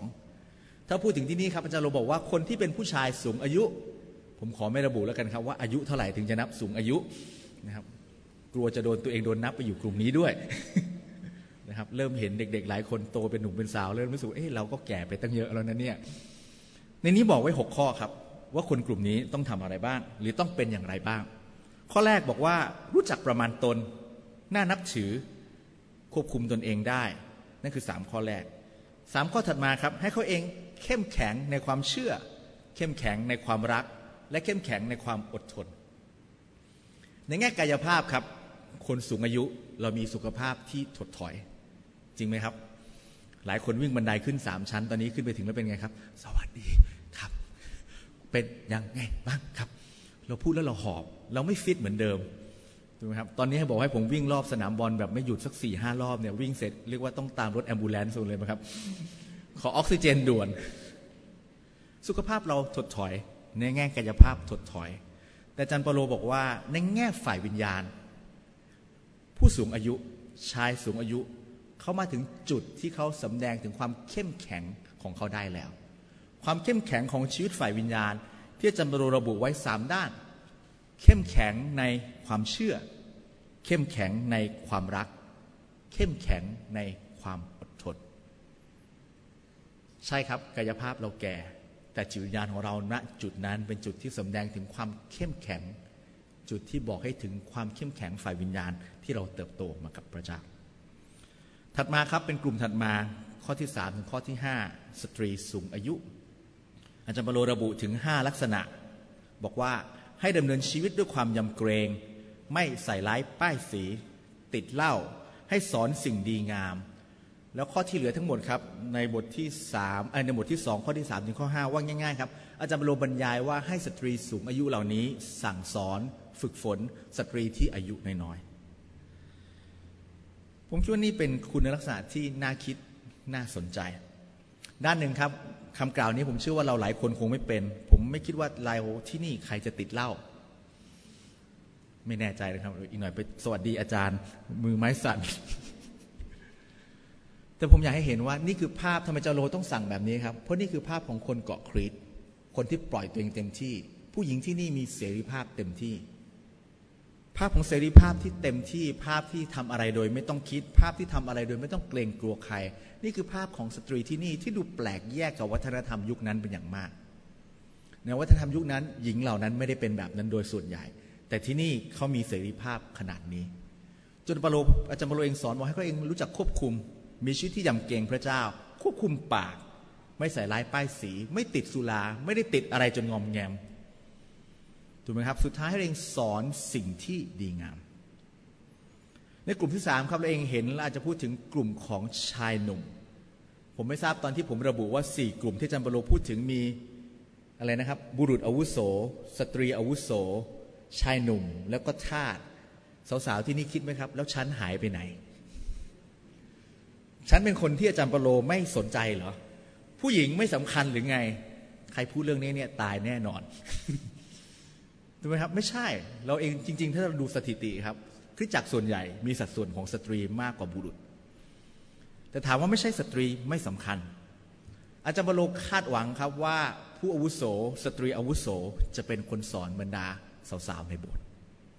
2ถ้าพูดถึงที่นี่ครับอาจารย์เปาโลบอกว่าคนที่เป็นผู้ชายสูงอายุผมขอไม่ระบุแล้วกันครับว่าอายุเท่าไหร่ถึงจะนับสูงอายุนะครับกลัวจะโดนตัวเองโดนนับไปอยู่กลุ่มนี้ด้วย นะครับเริ่มเห็นเด็กๆหลายคนโตเป็นหนุ่มเป็นสาวเริ่มรู้สึกเราก็แก่ไปตั้งเยอะแล้วนะเนี่ยในนี้บอกไว้6ข้อครับว่าคนกลุ่มนี้ต้องทำอะไรบ้างหรือต้องเป็นอย่างไรบ้างข้อแรกบอกว่ารู้จักประมาณตนน่านับถือควบคุมตนเองได้นั่นคือ3ข้อแรก3ข้อถัดมาครับให้เขาเองเข้มแข็งในความเชื่อเข้มแข็งในความรักและเข้มแข็งในความอดทนในแง่กายภาพครับคนสูงอายุเรามีสุขภาพที่ถดถอยจริงไหมครับหลายคนวิ่งบันไดขึ้น3ชั้นตอนนี้ขึ้นไปถึงแล้วเป็นไงครับสวัสดีครับเป็นยังไงบ้างครับเราพูดแล้วเราหอบเราไม่ฟิตเหมือนเดิมถูกไหมครับตอนนี้ให้บอกให้ผมวิ่งรอบสนามบอลแบบไม่หยุดสัก 4-5 รอบเนี่ยวิ่งเสร็จเรียกว่าต้องตามรถแอมบูเลนซ์เลยไหมครับขอออกซิเจนด่วนสุขภาพเราถดถอยในแง่กายภาพถดถอยแต่อาจารย์เปาโลบอกว่าในแง่ฝ่ายวิญญาณผู้สูงอายุชายสูงอายุเขามาถึงจุดที่เขาสำแดงถึงความเข้มแข็งของเขาได้แล้วความเข้มแข็งของชีวิตฝ่ายวิญญาณที่อาจารย์เปาโลระบุไว้3ด้านเข้มแข็งในความเชื่อเข้มแข็งในความรักเข้มแข็งในความอดทนใช่ครับกายภาพเราแก่แต่จิตวิญญาณของเราณจุดนั้นเป็นจุดที่แสดงถึงความเข้มแข็งจุดที่บอกให้ถึงความเข้มแข็งฝ่ายวิญญาณที่เราเติบโตมากับพระเจ้าถัดมาครับเป็นกลุ่มถัดมาข้อที่3ถึงข้อที่5สตรีสูงอายุอาจารย์เปาโลระบุถึง5ลักษณะบอกว่าให้ดำเนินชีวิตด้วยความยำเกรงไม่ใส่ร้ายป้ายสีติดเหล้าให้สอนสิ่งดีงามแล้วข้อที่เหลือทั้งหมดครับในบทที่3ในบทที่2ข้อที่3ถึงข้อ5ว่าง่ายๆครับอาจารย์เปาโลบรรยายว่าให้สตรีสูงอายุเหล่านี้สั่งสอนฝึกฝนสตรีที่อายุน้อยๆผมคิดว่านี่เป็นคุณลักษณะที่น่าคิดน่าสนใจด้านหนึ่งครับคำกล่าวนี้ผมเชื่อว่าเราหลายคนคงไม่เป็นผมไม่คิดว่าเราที่นี่ใครจะติดเหล้าไม่แน่ใจเลยครับอีกหน่อยไปสวัสดีอาจารย์มือไม้สั่นแต่ผมอยากให้เห็นว่านี่คือภาพทำไมเจ้าโลต้องสั่งแบบนี้ครับเพราะนี่คือภาพของคนเกาะคริสต์คนที่ปล่อยตัวเองเต็มที่ผู้หญิงที่นี่มีเสรีภาพเต็มที่ภาพของเสรีภาพที่เต็มที่ภาพที่ทำอะไรโดยไม่ต้องคิดภาพที่ทำอะไรโดยไม่ต้องเกรงกลัวใครนี่คือภาพของสตรีที่นี่ที่ดูแปลกแยกกับวัฒนธรรมยุคนั้นเป็นอย่างมากในวัฒนธรรมยุคนั้นหญิงเหล่านั้นไม่ได้เป็นแบบนั้นโดยส่วนใหญ่แต่ที่นี่เขามีเสรีภาพขนาดนี้จนอาจารย์เปาโลเองสอนบอกให้เขาเองรู้จักควบคุมมีชีวิตที่ยำเกรงพระเจ้าควบคุมปากไม่ใส่ร้ายป้ายสีไม่ติดสุราไม่ได้ติดอะไรจนงอมแงมถูกไหมครับสุดท้ายเราเองสอนสิ่งที่ดีงามในกลุ่มที่3ครับเราเองเห็นเราอาจจะพูดถึงกลุ่มของชายหนุ่มผมไม่ทราบตอนที่ผมระบุว่า4กลุ่มที่อาจารย์เปาโลพูดถึงมีอะไรนะครับบุรุษอาวุโสสตรีอาวุโสชายหนุ่มแล้วก็ทาสสาวๆที่นี่คิดไหมครับแล้วฉันหายไปไหนฉันเป็นคนที่อาจารย์เปาโลไม่สนใจเหรอผู้หญิงไม่สำคัญหรือไงใครพูดเรื่องนี้เนี่ยตายแน่นอนถูกไหมครับไม่ใช่เราเองจริงๆถ้าเราดูสถิติครับคริสตจักรส่วนใหญ่มีสัดส่วนของสตรีมากกว่าบุรุษแต่ถามว่าไม่ใช่สตรีไม่สำคัญอาจารย์เปาโลคาดหวังครับว่าผู้อาวุโสสตรีอาวุโสจะเป็นคนสอนบรรดาสาวๆในโบสถ์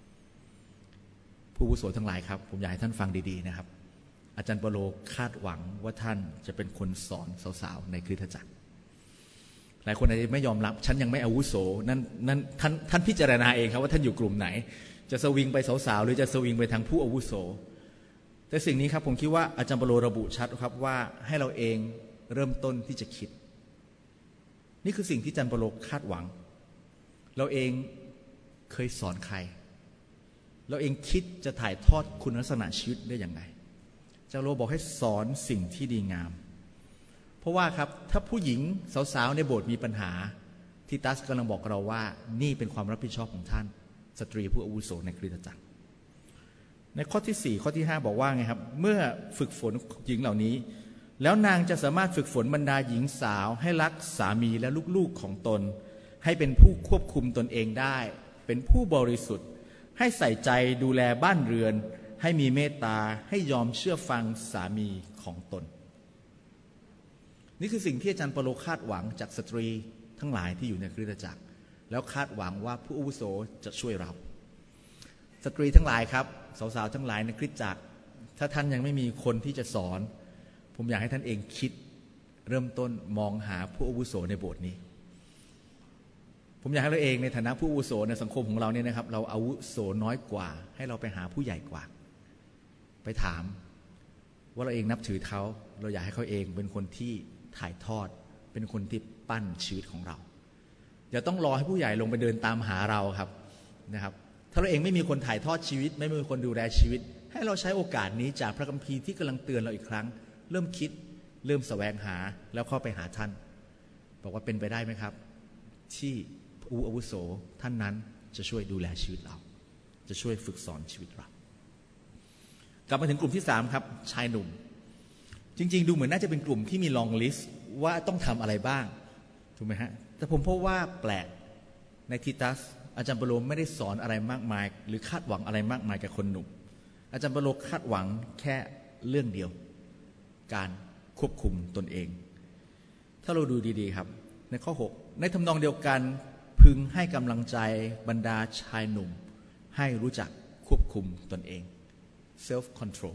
ผู้อาวุโสทั้งหลายครับผมอยากให้ท่านฟังดีๆนะครับอาจารย์เปาโลคาดหวังว่าท่านจะเป็นคนสอนสาวๆในคริสตจักรหลายคนอาจจะไม่ยอมรับฉันยังไม่อาวุโสนั่นท่านพิจารณาเองครับว่าท่านอยู่กลุ่มไหนจะสวิงไปสาวๆหรือจะสวิงไปทางผู้อาวุโสแต่สิ่งนี้ครับผมคิดว่าอาจารย์เปาโลระบุชัดครับว่าให้เราเองเริ่มต้นที่จะคิดนี่คือสิ่งที่อาจารย์เปาโลคาดหวังเราเองเคยสอนใครเราเองคิดจะถ่ายทอดคุณลักษณะชีวิตได้อย่างไรอาจารย์เปาโลบอกให้สอนสิ่งที่ดีงามเพราะว่าครับถ้าผู้หญิงสาวๆในโบสถ์มีปัญหาทิตัสกำลังบอกเราว่านี่เป็นความรับผิดชอบของท่านสตรีผู้อาวุโสในคริสตจักรในข้อที่4ข้อที่5บอกว่าไงครับเมื่อฝึกฝนหญิงเหล่านี้แล้วนางจะสามารถฝึกฝนบรรดาหญิงสาวให้รักสามีและลูกๆของตนให้เป็นผู้ควบคุมตนเองได้เป็นผู้บริสุทธิ์ให้ใส่ใจดูแลบ้านเรือนให้มีเมตตาให้ยอมเชื่อฟังสามีของตนนี่คือสิ่งที่อาจารย์เปาโลคาดหวังจากสตรีทั้งหลายที่อยู่ในคริสตจักรแล้วคาดหวังว่าผู้อาวุโสจะช่วยเราสตรีทั้งหลายครับสาวๆทั้งหลายในคริสตจักรถ้าท่านยังไม่มีคนที่จะสอนผมอยากให้ท่านเองคิดเริ่มต้นมองหาผู้อาวุโสในโบสถ์นี้ผมอยากให้เราเองในฐานะผู้อาวุโสในสังคมของเราเนี่ยนะครับเราอาวุโสน้อยกว่าให้เราไปหาผู้ใหญ่กว่าไปถามว่าเราเองนับถือเขาเราอยากให้เขาเองเป็นคนที่ถ่ายทอดเป็นคนที่ปั้นชีวิตของเราอย่าต้องรอให้ผู้ใหญ่ลงไปเดินตามหาเราครับนะครับถ้าเราเองไม่มีคนถ่ายทอดชีวิตไม่มีคนดูแลชีวิตให้เราใช้โอกาสนี้จากพระคัมภีร์ที่กำลังเตือนเราอีกครั้งเริ่มคิดเริ่มแสวงหาแล้วเข้าไปหาท่านบอกว่าเป็นไปได้ไหมครับที่ผู้อาวุโสท่านนั้นจะช่วยดูแลชีวิตเราจะช่วยฝึกสอนชีวิตเรากลับมาถึงกลุ่มที่3ครับชายหนุ่มจริงๆดูเหมือนน่าจะเป็นกลุ่มที่มีลองลิสต์ว่าต้องทำอะไรบ้างถูกไหมฮะแต่ผมพบว่าแปลกในทิตัสอาจารย์เปาโลไม่ได้สอนอะไรมากมายหรือคาดหวังอะไรมากมายกับคนหนุ่มอาจารย์เปาโลคาดหวังแค่เรื่องเดียวการควบคุมตนเองถ้าเราดูดีๆครับในข้อ6ในทำนองเดียวกันพึงให้กำลังใจบรรดาชายหนุ่มให้รู้จักควบคุมตนเอง self control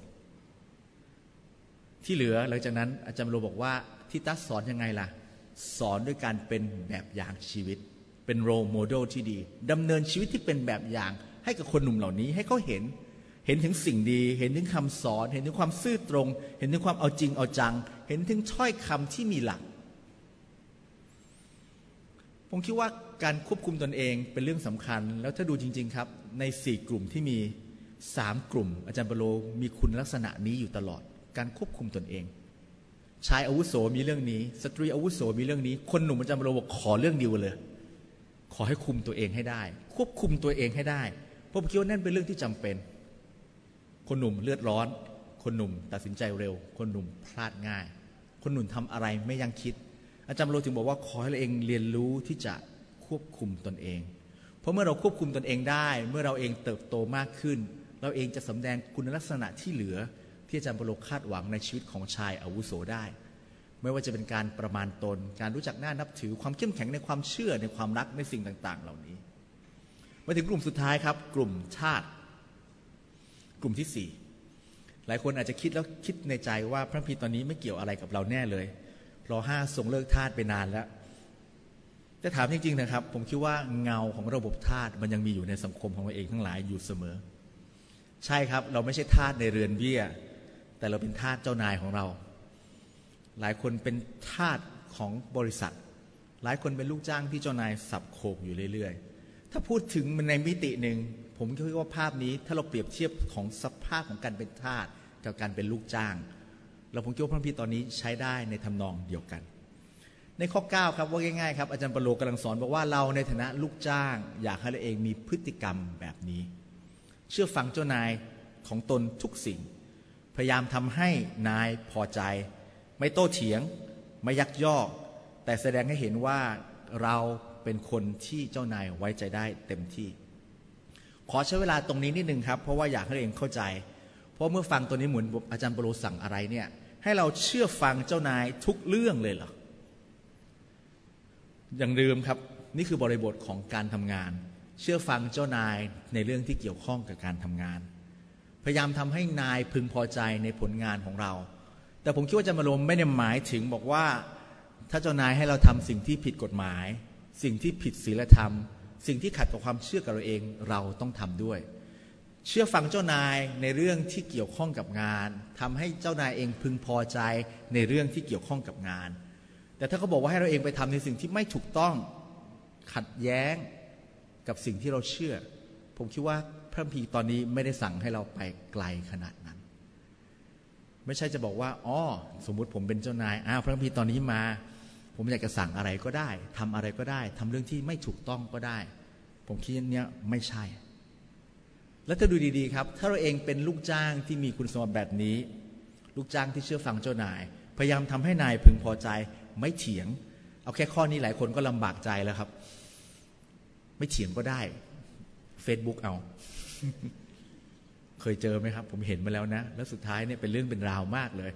ที่เหลือหลังจากนั้นอาจารย์เปาโลบอกว่าทิตัสสอนยังไงล่ะสอนด้วยการเป็นแบบอย่างชีวิตเป็นโรลโมเดลที่ดีดำเนินชีวิตที่เป็นแบบอย่างให้กับคนหนุ่มเหล่านี้ให้เขาเห็นถึงสิ่งดีเห็นถึงคำสอนเห็นถึงความซื่อตรงเห็นถึงความเอาจริงเอาจังเห็นถึงถ้อยคำที่มีหลักผมคิดว่าการควบคุมตนเองเป็นเรื่องสำคัญแล้วถ้าดูจริงๆครับใน4กลุ่มที่มี3กลุ่มอาจารย์เปาโลมีคุณลักษณะนี้อยู่ตลอดการควบคุมตนเองชายอาวุโสมีเรื่องนี้สตรีอาวุโสมีเรื่องนี้คนหนุ่มอาจารย์เปาโลบอกขอเรื่องเดียวเลยขอให้คุมตัวเองให้ได้ควบคุมตัวเองให้ได้เพราะผมคิดว่านั่นเป็นเรื่องที่จำเป็นคนหนุ่มเลือดร้อนคนหนุ่มตัดสินใจเร็วคนหนุ่มพลาดง่ายคนหนุ่มทำอะไรไม่ยังคิดอาจารย์เปาโลถึงบอกว่าขอให้เราเองเรียนรู้ที่จะควบคุมตนเองเพราะเมื่อเราควบคุมตนเองได้เมื่อเราเองเติบโตมากขึ้นเราเองจะสำแดงคุณลักษณะที่เหลือที่อาจารย์เปโลคาดหวังในชีวิตของชายอาวุโสได้ไม่ว่าจะเป็นการประมาณตนการรู้จักหน้านับถือความเข้มแข็งในความเชื่อในความรักในสิ่งต่างๆเหล่านี้มาถึงกลุ่มสุดท้ายครับกลุ่มทาสกลุ่มที่4หลายคนอาจจะคิดแล้วคิดในใจว่าพระคัมภีร์ตอนนี้ไม่เกี่ยวอะไรกับเราแน่เลยร.5 ทรงเลิกทาสไปนานแล้วแต่ถามจริงๆนะครับผมคิดว่าเงาของระบบทาสมันยังมีอยู่ในสังคมของเราเองทั้งหลายอยู่เสมอใช่ครับเราไม่ใช่ทาสในเรือนเบี้ยแต่เราเป็นทาสเจ้านายของเราหลายคนเป็นทาสของบริษัทหลายคนเป็นลูกจ้างที่เจ้านายสับโขกอยู่เรื่อยๆถ้าพูดถึงมันในมิติหนึ่งผมคิดว่าภาพนี้ถ้าเราเปรียบเทียบของสภาพของการเป็นทาสกับการเป็นลูกจ้างเราผมคิดว่าพระคัมภีร์ตอนนี้ใช้ได้ในทำนองเดียวกันในข้อ9ครับว่าง่ายๆครับอาจารย์เปโลกำลังสอนบอกว่าเราในฐานะลูกจ้างอยากให้เราเองมีพฤติกรรมแบบนี้เชื่อฟังเจ้านายของตนทุกสิ่งพยายามทำให้นายพอใจไม่โต้เถียงไม่ยักยอกแต่แสดงให้เห็นว่าเราเป็นคนที่เจ้านายไว้ใจได้เต็มที่ขอใช้เวลาตรงนี้นิดนึงครับเพราะว่าอยากให้เราเองเข้าใจเพราะเมื่อฟังตัวนี้เหมือนอาจารย์เปโลสั่งอะไรเนี่ยให้เราเชื่อฟังเจ้านายทุกเรื่องเลยเหรออย่างเดิมครับนี่คือบริบทของการทำงานเชื่อฟังเจ้านายในเรื่องที่เกี่ยวข้องกับการทำงานพยายามทำให้นายพึงพอใจในผลงานของเราแต่ผมคิดว่าอาจารย์เปโลไม่ได้หมายถึงบอกว่าถ้าเจ้านายให้เราทำสิ่งที่ผิดกฎหมายสิ่งที่ผิดศีลธรรมสิ่งที่ขัดกับความเชื่อกับเราเองเราต้องทำด้วยเชื่อฟังเจ้านายในเรื่องที่เกี่ยวข้องกับงานทำให้เจ้านายเองพึงพอใจในเรื่องที่เกี่ยวข้องกับงานแต่ถ้าเขาบอกว่าให้เราเองไปทำในสิ่งที่ไม่ถูกต้องขัดแย้งกับสิ่งที่เราเชื่อผมคิดว่าพระคัมภีร์ตอนนี้ไม่ได้สั่งให้เราไปไกลขนาดนั้นไม่ใช่จะบอกว่าอ๋อสมมุติผมเป็นเจ้านายพระคัมภีร์ตอนนี้มาผมอยากจะสั่งอะไรก็ได้ทำอะไรก็ได้ทำเรื่องที่ไม่ถูกต้องก็ได้ผมคิดเนี้ยไม่ใช่แล้วถ้าดูดีๆครับถ้าเราเองเป็นลูกจ้างที่มีคุณสมบัติแบบนี้ลูกจ้างที่เชื่อฟังเจ้านายพยายามทำให้นายพึงพอใจไม่เถียงเอาแค่ข้อนี้หลายคนก็ลำบากใจแล้วครับไม่เถียงก็ได้ Facebook เอา เคยเจอไหมครับผมเห็นมาแล้วนะแล้วสุดท้ายเนี่ยเป็นเรื่องเป็นราวมากเลย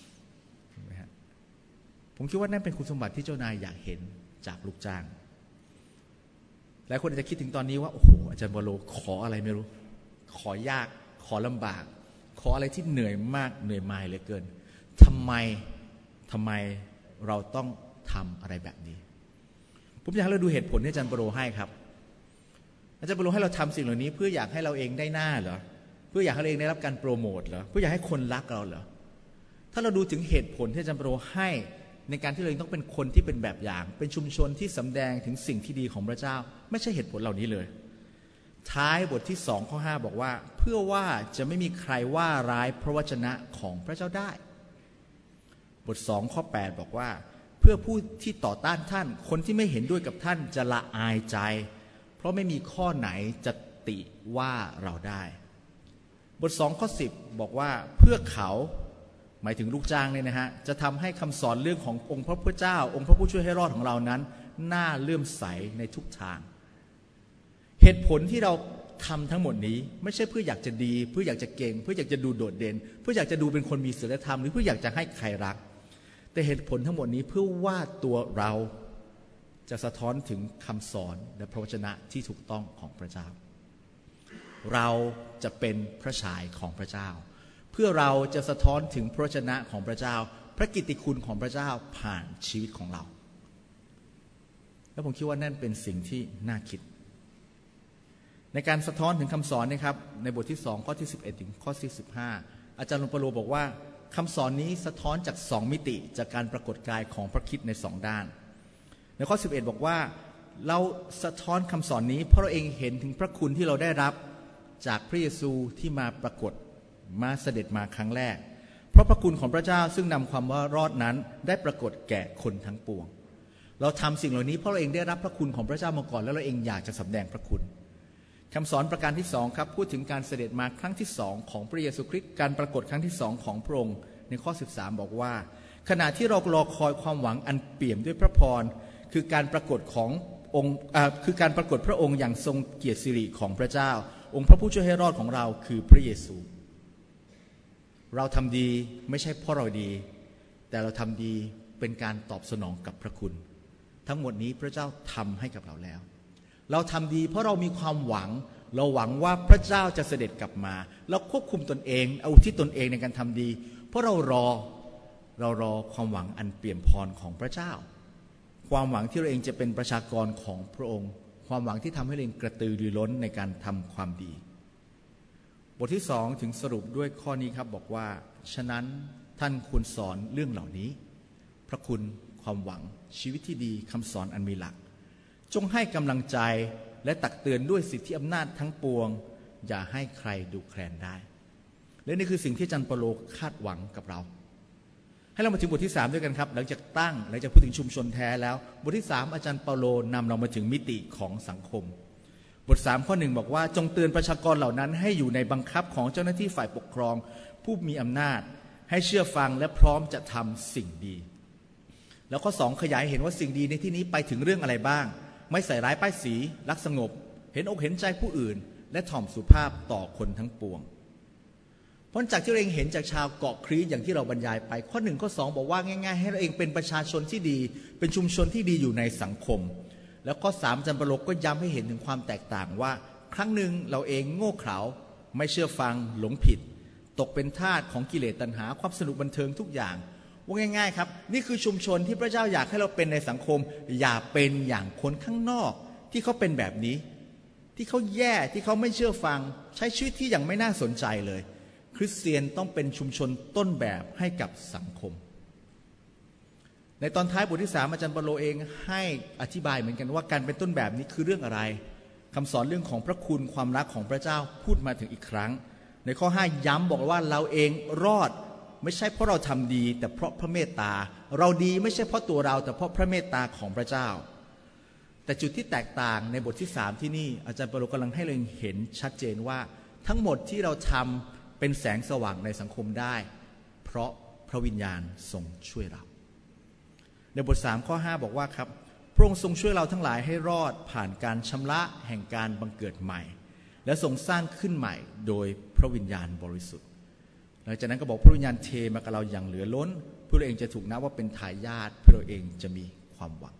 ผมคิดว่านั่นเป็นคุณสมบัติที่เจ้านายอยากเห็นจากลูกจ้างหลายคนอาจจะคิดถึงตอนนี้ว่าโอ้โหอาจารย์เปโลขออะไรไม่รู้ขอยากขอลำบากขออะไรที่เหนื่อยมากเหนื่อยมายเหลือเกินทำไมเราต้องทำอะไรแบบนี้ผมอยากให้เราดูเหตุผลที่อาจารย์เปโลให้ครับอาจารย์เปโลให้เราทำสิ่งเหล่านี้เพื่ออยากให้เราเองได้หน้าเหรอเพื่ออยากให้เราเองได้รับการโปรโมทเหรอเพื่ออยากให้คนรักเราเหรอถ้าเราดูถึงเหตุผลที่อาจารย์เปโลให้ในการที่เราต้องเป็นคนที่เป็นแบบอย่างเป็นชุมชนที่สำแดงถึงสิ่งที่ดีของพระเจ้าไม่ใช่เหตุผลเหล่านี้เลยท้ายบทที่2ข้อ5บอกว่าเพื่อว่าจะไม่มีใครว่าร้ายพระวจนะของพระเจ้าได้บท2ข้อ8บอกว่าเพื่อผู้ที่ต่อต้านท่านคนที่ไม่เห็นด้วยกับท่านจะละอายใจเพราะไม่มีข้อไหนจะติว่าเราได้บท2ข้อ10บอกว่าเพื่อเขาหมายถึงลูกจ้างเนี่ยนะฮะจะทำให้คำสอนเรื่องขององค์พระผู้เจ้าองค์พระผู้ช่วยให้รอดของเรานั้นน่าเลื่อมใสในทุกทางเหตุผลที่เราทำทั้งหมดนี้ไม่ใช่เพื่ออยากจะดีเพื่ออยากจะเก่งเพื่ออยากจะดูโดดเด่นเพื่ออยากจะดูเป็นคนมีศีลธรรมหรือเพื่ออยากจะให้ใครรักแต่เหตุผลทั้งหมดนี้เพื่อว่าตัวเราจะสะท้อนถึงคำสอนและพระวจนะที่ถูกต้องของพระเจ้าเราจะเป็นพระฉายของพระเจ้าเพื่อเราจะสะท้อนถึงพระวจนะของพระเจ้าพระกิตติคุณของพระเจ้าผ่านชีวิตของเราและผมคิดว่านั่นเป็นสิ่งที่น่าคิดในการสะท้อนถึงคำสอนนะครับในบทที่2ข้อที่11ถึงข้อที่15อาจารย์เปโลบอกว่าคำสอนนี้สะท้อนจาก2มิติจากการปรากฏกายของพระคริสต์ใน2ด้านในข้อ11บอกว่าเราสะท้อนคำสอนนี้เพราะเราเองเห็นถึงพระคุณที่เราได้รับจากพระเยซูที่มาปรากฏมาเสด็จมาครั้งแรกเพราะพระคุณของพระเจ้าซึ่งนำความว่ารอดนั้นได้ปรากฏแก่คนทั้งปวงเราทำสิ่งเหล่านี้เพราะเราเองได้รับพระคุณของพระเจ้ามาก่อนแล้วเราเองอยากจะสำแดงพระคุณคำสอนประการที่2ครับพูดถึงการเสด็จมาครั้งที่2ของพระเยซูคริสต์การปรากฏครั้งที่2ของพระองค์ในข้อ13บอกว่าขณะที่เรารอคอยความหวังอันเปี่ยมด้วยพระพรคือการปรากฏขององค์คือการปรากฏพระองค์อย่างทรงเกียรติสิริของพระเจ้าองค์พระผู้ช่วยให้รอดของเราคือพระเยซูเราทำดีไม่ใช่เพราะเราดีแต่เราทำดีเป็นการตอบสนองกับพระคุณทั้งหมดนี้พระเจ้าทำให้กับเราแล้วเราทำดีเพราะเรามีความหวังเราหวังว่าพระเจ้าจะเสด็จกลับมาเราควบคุมตนเองเอาที่ตนเองในการทำดีเพราะเรารอความหวังอันเปี่ยมพรของพระเจ้าความหวังที่เราเองจะเป็นประชากรของพระองค์ความหวังที่ทำให้เราเองกระตือรือร้นในการทำความดีบทที่2ถึงสรุปด้วยข้อนี้ครับบอกว่าฉะนั้นท่านควรสอนเรื่องเหล่านี้พระคุณความหวังชีวิตที่ดีคำสอนอันมีหลักจงให้กำลังใจและตักเตือนด้วยสิทธิอำนาจทั้งปวงอย่าให้ใครดูแคลนได้และนี่คือสิ่งที่อาจารย์เปาโลคาดหวังกับเราให้เรามาถึงบทที่3ด้วยกันครับหลังจากพูดถึงชุมชนแท้แล้วบทที่3อาจารย์เปาโลนำเรามาถึงมิติของสังคมบท3ข้อ1บอกว่าจงเตือนประชากรเหล่านั้นให้อยู่ในบังคับของเจ้าหน้าที่ฝ่ายปกครองผู้มีอำนาจให้เชื่อฟังและพร้อมจะทำสิ่งดีแล้วข้อ2ขยายเห็นว่าสิ่งดีในที่นี้ไปถึงเรื่องอะไรบ้างไม่ใส่ร้ายป้ายสีรักสงบเห็นอกเห็นใจผู้อื่นและถ่อมสุภาพต่อคนทั้งปวงเพราะจากที่เราเองเห็นจากชาวเกาะครีตอย่างที่เราบรรยายไปข้อ1ข้อ2บอกว่าง่ายๆให้เราเองเป็นประชาชนที่ดีเป็นชุมชนที่ดีอยู่ในสังคมแล้วข้อ3อาจารย์เปาโลก็ย้ำให้เห็นถึงความแตกต่างว่าครั้งหนึ่งเราเองโง่เขลาไม่เชื่อฟังหลงผิดตกเป็นทาสของกิเลสตัณหาความสนุกบันเทิงทุกอย่างว่าง่ายๆครับนี่คือชุมชนที่พระเจ้าอยากให้เราเป็นในสังคมอย่าเป็นอย่างคนข้างนอกที่เขาเป็นแบบนี้ที่เขาแย่ที่เขาไม่เชื่อฟังใช้ชีวิตที่อย่างไม่น่าสนใจเลยคริสเตียนต้องเป็นชุมชนต้นแบบให้กับสังคมในตอนท้ายบทที่3อาจารย์เปาโลเองให้อธิบายเหมือนกันว่าการเป็นต้นแบบนี้คือเรื่องอะไรคำสอนเรื่องของพระคุณความรักของพระเจ้าพูดมาถึงอีกครั้งในข้อ5ย้ำบอกว่าเราเองรอดไม่ใช่เพราะเราทำดีแต่เพราะพระเมตตาเราดีไม่ใช่เพราะตัวเราแต่เพราะพระเมตตาของพระเจ้าแต่จุดที่แตกต่างในบทที่3ที่นี่อาจารย์เปาโลกำลังให้เราเห็นชัดเจนว่าทั้งหมดที่เราทำเป็นแสงสว่างในสังคมได้เพราะพระวิญญาณทรงช่วยเราในบท3ข้อ5บอกว่าครับพระองค์ทรงช่วยเราทั้งหลายให้รอดผ่านการชำระแห่งการบังเกิดใหม่และทรงสร้างขึ้นใหม่โดยพระวิญญาณบริสุทธิ์หลังจากนั้นก็บอกพระวิญญาณเทมากับเราอย่างเหลือล้นเพื่อเราเองจะถูกนับว่าเป็นทายาทเพื่อเราเองจะมีความหวัง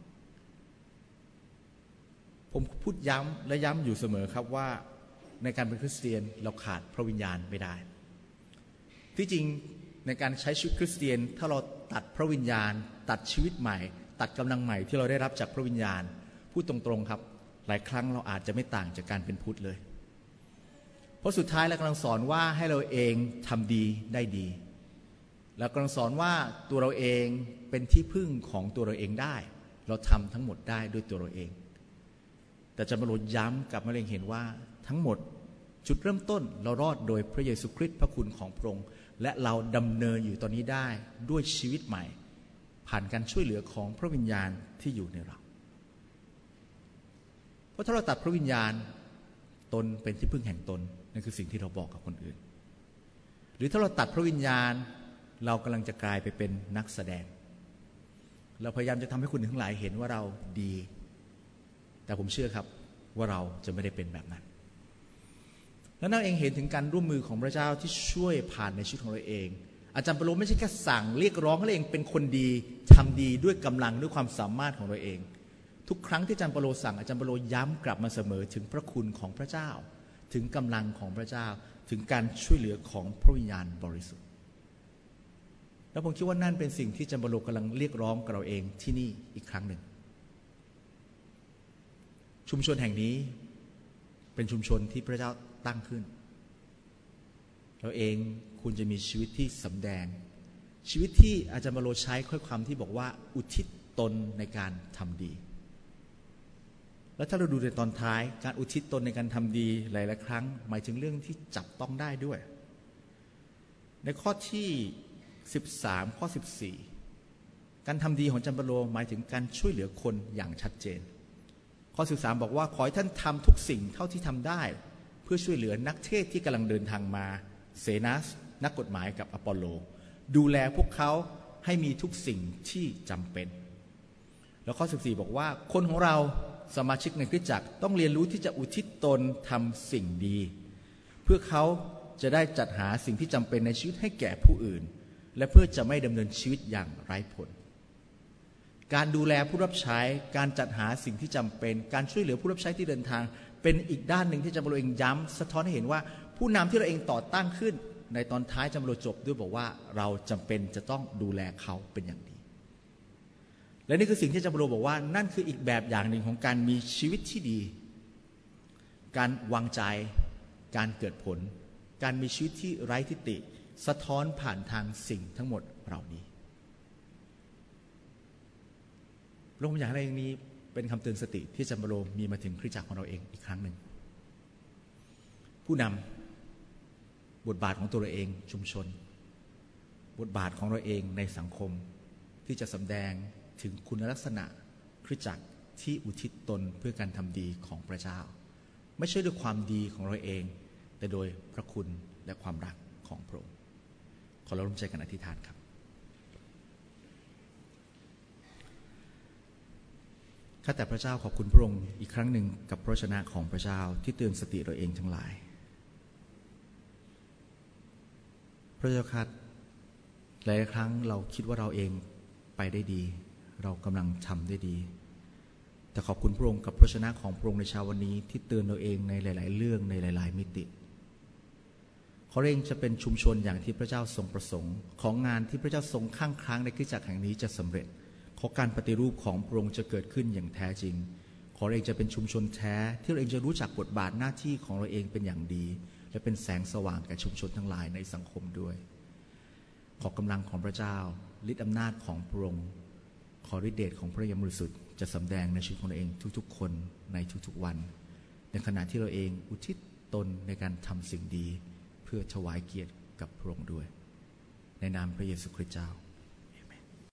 ผมพูดย้ำและย้ำอยู่เสมอครับว่าในการเป็นคริสเตียนเราขาดพระวิญญาณไม่ได้ที่จริงในการใช้ชีวิตคริสเตียนถ้าเราตัดพระวิญญาณตัดชีวิตใหม่ตัดกำลังใหม่ที่เราได้รับจากพระวิญญาณพูดตรงๆครับหลายครั้งเราอาจจะไม่ต่างจากการเป็นพุทธเลยเพราะสุดท้ายเรากำลังสอนว่าให้เราเองทำดีได้ดีแล้วกำลังสอนว่าตัวเราเองเป็นที่พึ่งของตัวเราเองได้เราทำทั้งหมดได้ด้วยตัวเราเองแต่อาจารย์เปาโลย้ำกับมาเร็งเห็นว่าทั้งหมดจุดเริ่มต้นเรารอดโดยพระเยซูคริสต์พระคุณของพระองค์และเราดำเนินอยู่ตอนนี้ได้ด้วยชีวิตใหม่ผ่านการช่วยเหลือของพระวิญญาณที่อยู่ในเราเพราะถ้าเราตัดพระวิญญาณตนเป็นที่พึ่งแห่งตนนั่นคือสิ่งที่เราบอกกับคนอื่นหรือถ้าเราตัดพระวิญญาณเรากำลังจะกลายไปเป็นนักแสดงเราพยายามจะทำให้คนทั้งหลายเห็นว่าเราดีแต่ผมเชื่อครับว่าเราจะไม่ได้เป็นแบบนั้นแล้วเราเองเห็นถึงการร่วมมือของพระเจ้าที่ช่วยผ่านในชีวิตของเราเองอาจารย์เปาโลไม่ใช่แค่สั่งเรียกร้องให้เราเองเป็นคนดีทำดีด้วยกำลังด้วยความสามารถของเราเองทุกครั้งที่อาจารย์เปาโลสั่งอาจารย์เปาโลย้ำกลับมาเสมอถึงพระคุณของพระเจ้าถึงกำลังของพระเจ้าถึงการช่วยเหลือของพระวิญญาณบริสุทธิ์แล้วผมคิดว่านั่นเป็นสิ่งที่อาจารย์เปาโลกำลังเรียกร้องกับเราเองที่นี่อีกครั้งหนึ่งชุมชนแห่งนี้เป็นชุมชนที่พระเจ้าตั้งขึ้นเราเองควรจะมีชีวิตที่สำแดงชีวิตที่อาจารย์เปาโลใช้ข้อความที่บอกว่าอุทิศตนในการทำดีแล้วถ้าเราดูในตอนท้ายการอุทิศตนในการทำดีหลายๆครั้งหมายถึงเรื่องที่จับต้องได้ด้วยในข้อที่13ข้อ14การทำดีของอาจารย์เปาโลหมายถึงการช่วยเหลือคนอย่างชัดเจนข้อ13บอกว่าขอให้ท่านทำทุกสิ่งเท่าที่ทำได้เพื่อช่วยเหลือนักเทศที่กำลังเดินทางมาเซนัสนักกฎหมายกับอปอลโลดูแลพวกเขาให้มีทุกสิ่งที่จำเป็นแล้วข้อ14บอกว่าคนของเราสมาชิกในคริสตจักรต้องเรียนรู้ที่จะอุทิศตนทำสิ่งดีเพื่อเขาจะได้จัดหาสิ่งที่จำเป็นในชีวิตให้แก่ผู้อื่นและเพื่อจะไม่ดำเนินชีวิตอย่างไร้ผลการดูแลผู้รับใช้การจัดหาสิ่งที่จำเป็นการช่วยเหลือผู้รับใช้ที่เดินทางเป็นอีกด้านหนึ่งที่อาจารย์เปาโลเองย้ำสะท้อนให้เห็นว่าผู้นำที่เราเองต่อตั้งขึ้นในตอนท้ายอาจารย์เปาโลจบด้วยบอกว่าเราจำเป็นจะต้องดูแลเขาเป็นอย่างดีและนี่คือสิ่งที่อาจารย์เปาโลบอกว่านั่นคืออีกแบบอย่างหนึ่งของการมีชีวิตที่ดีการวางใจการเกิดผลการมีชีวิตที่ไร้ทิฏฐิสะท้อนผ่านทางสิ่งทั้งหมดเหล่านี้ลงอย่างไรอย่างนี้เป็นคำเตือนสติที่อาจารย์เปาโลมีมาถึงคริสตจักรของเราเองอีกครั้งหนึ่งผู้นำบทบาทของตัวเราเองชุมชนบทบาทของเราเองในสังคมที่จะแสดงถึงคุณลักษณะคริสตจักรที่อุทิศตนเพื่อการทำดีของพระเจ้าไม่ใช่ด้วยความดีของเราเองแต่โดยพระคุณและความรักของพระองค์ขอเราร่วมใจกันอธิษฐานครับข้าแต่พระเจ้าขอบคุณพระองค์อีกครั้งหนึ่งกับพระชนะของพระเจ้าที่เตือนสติเราเองทั้งหลายพระเจ้าข้าหลายครั้งเราคิดว่าเราเองไปได้ดีเรากำลังทำได้ดีแต่ขอบคุณพระองค์กับพระชนะของพระองค์ในเช้าวันนี้ที่เตือนเราเองในหลายๆเรื่องในหลายๆมิติขอเองจะเป็นชุมชนอย่างที่พระเจ้าทรงประสงค์ของงานที่พระเจ้าทรงข้างครั้งในคริสตจักรแห่งนี้จะสำเร็จขอการปฏิรูปของพระองค์จะเกิดขึ้นอย่างแท้จริงขอเองจะเป็นชุมชนแท้ที่เราเองจะรู้จักบทบาทหน้าที่ของเราเองเป็นอย่างดีและเป็นแสงสว่างแก่ชุมชนทั้งหลายในสังคมด้วยขอกำลังของพระเจ้าฤทธิอำนาจของพระองค์ขอฤทธิเดชของพระยมบริสุทธิ์จะสำแดงในชีวิตของเราเองทุกๆคนในทุกๆวันในขณะที่เราเองอุทิศตนในการทำสิ่งดีเพื่อถวายเกียรติกับพระองค์ด้วยในนามพระเยซูคริสต์เจ้า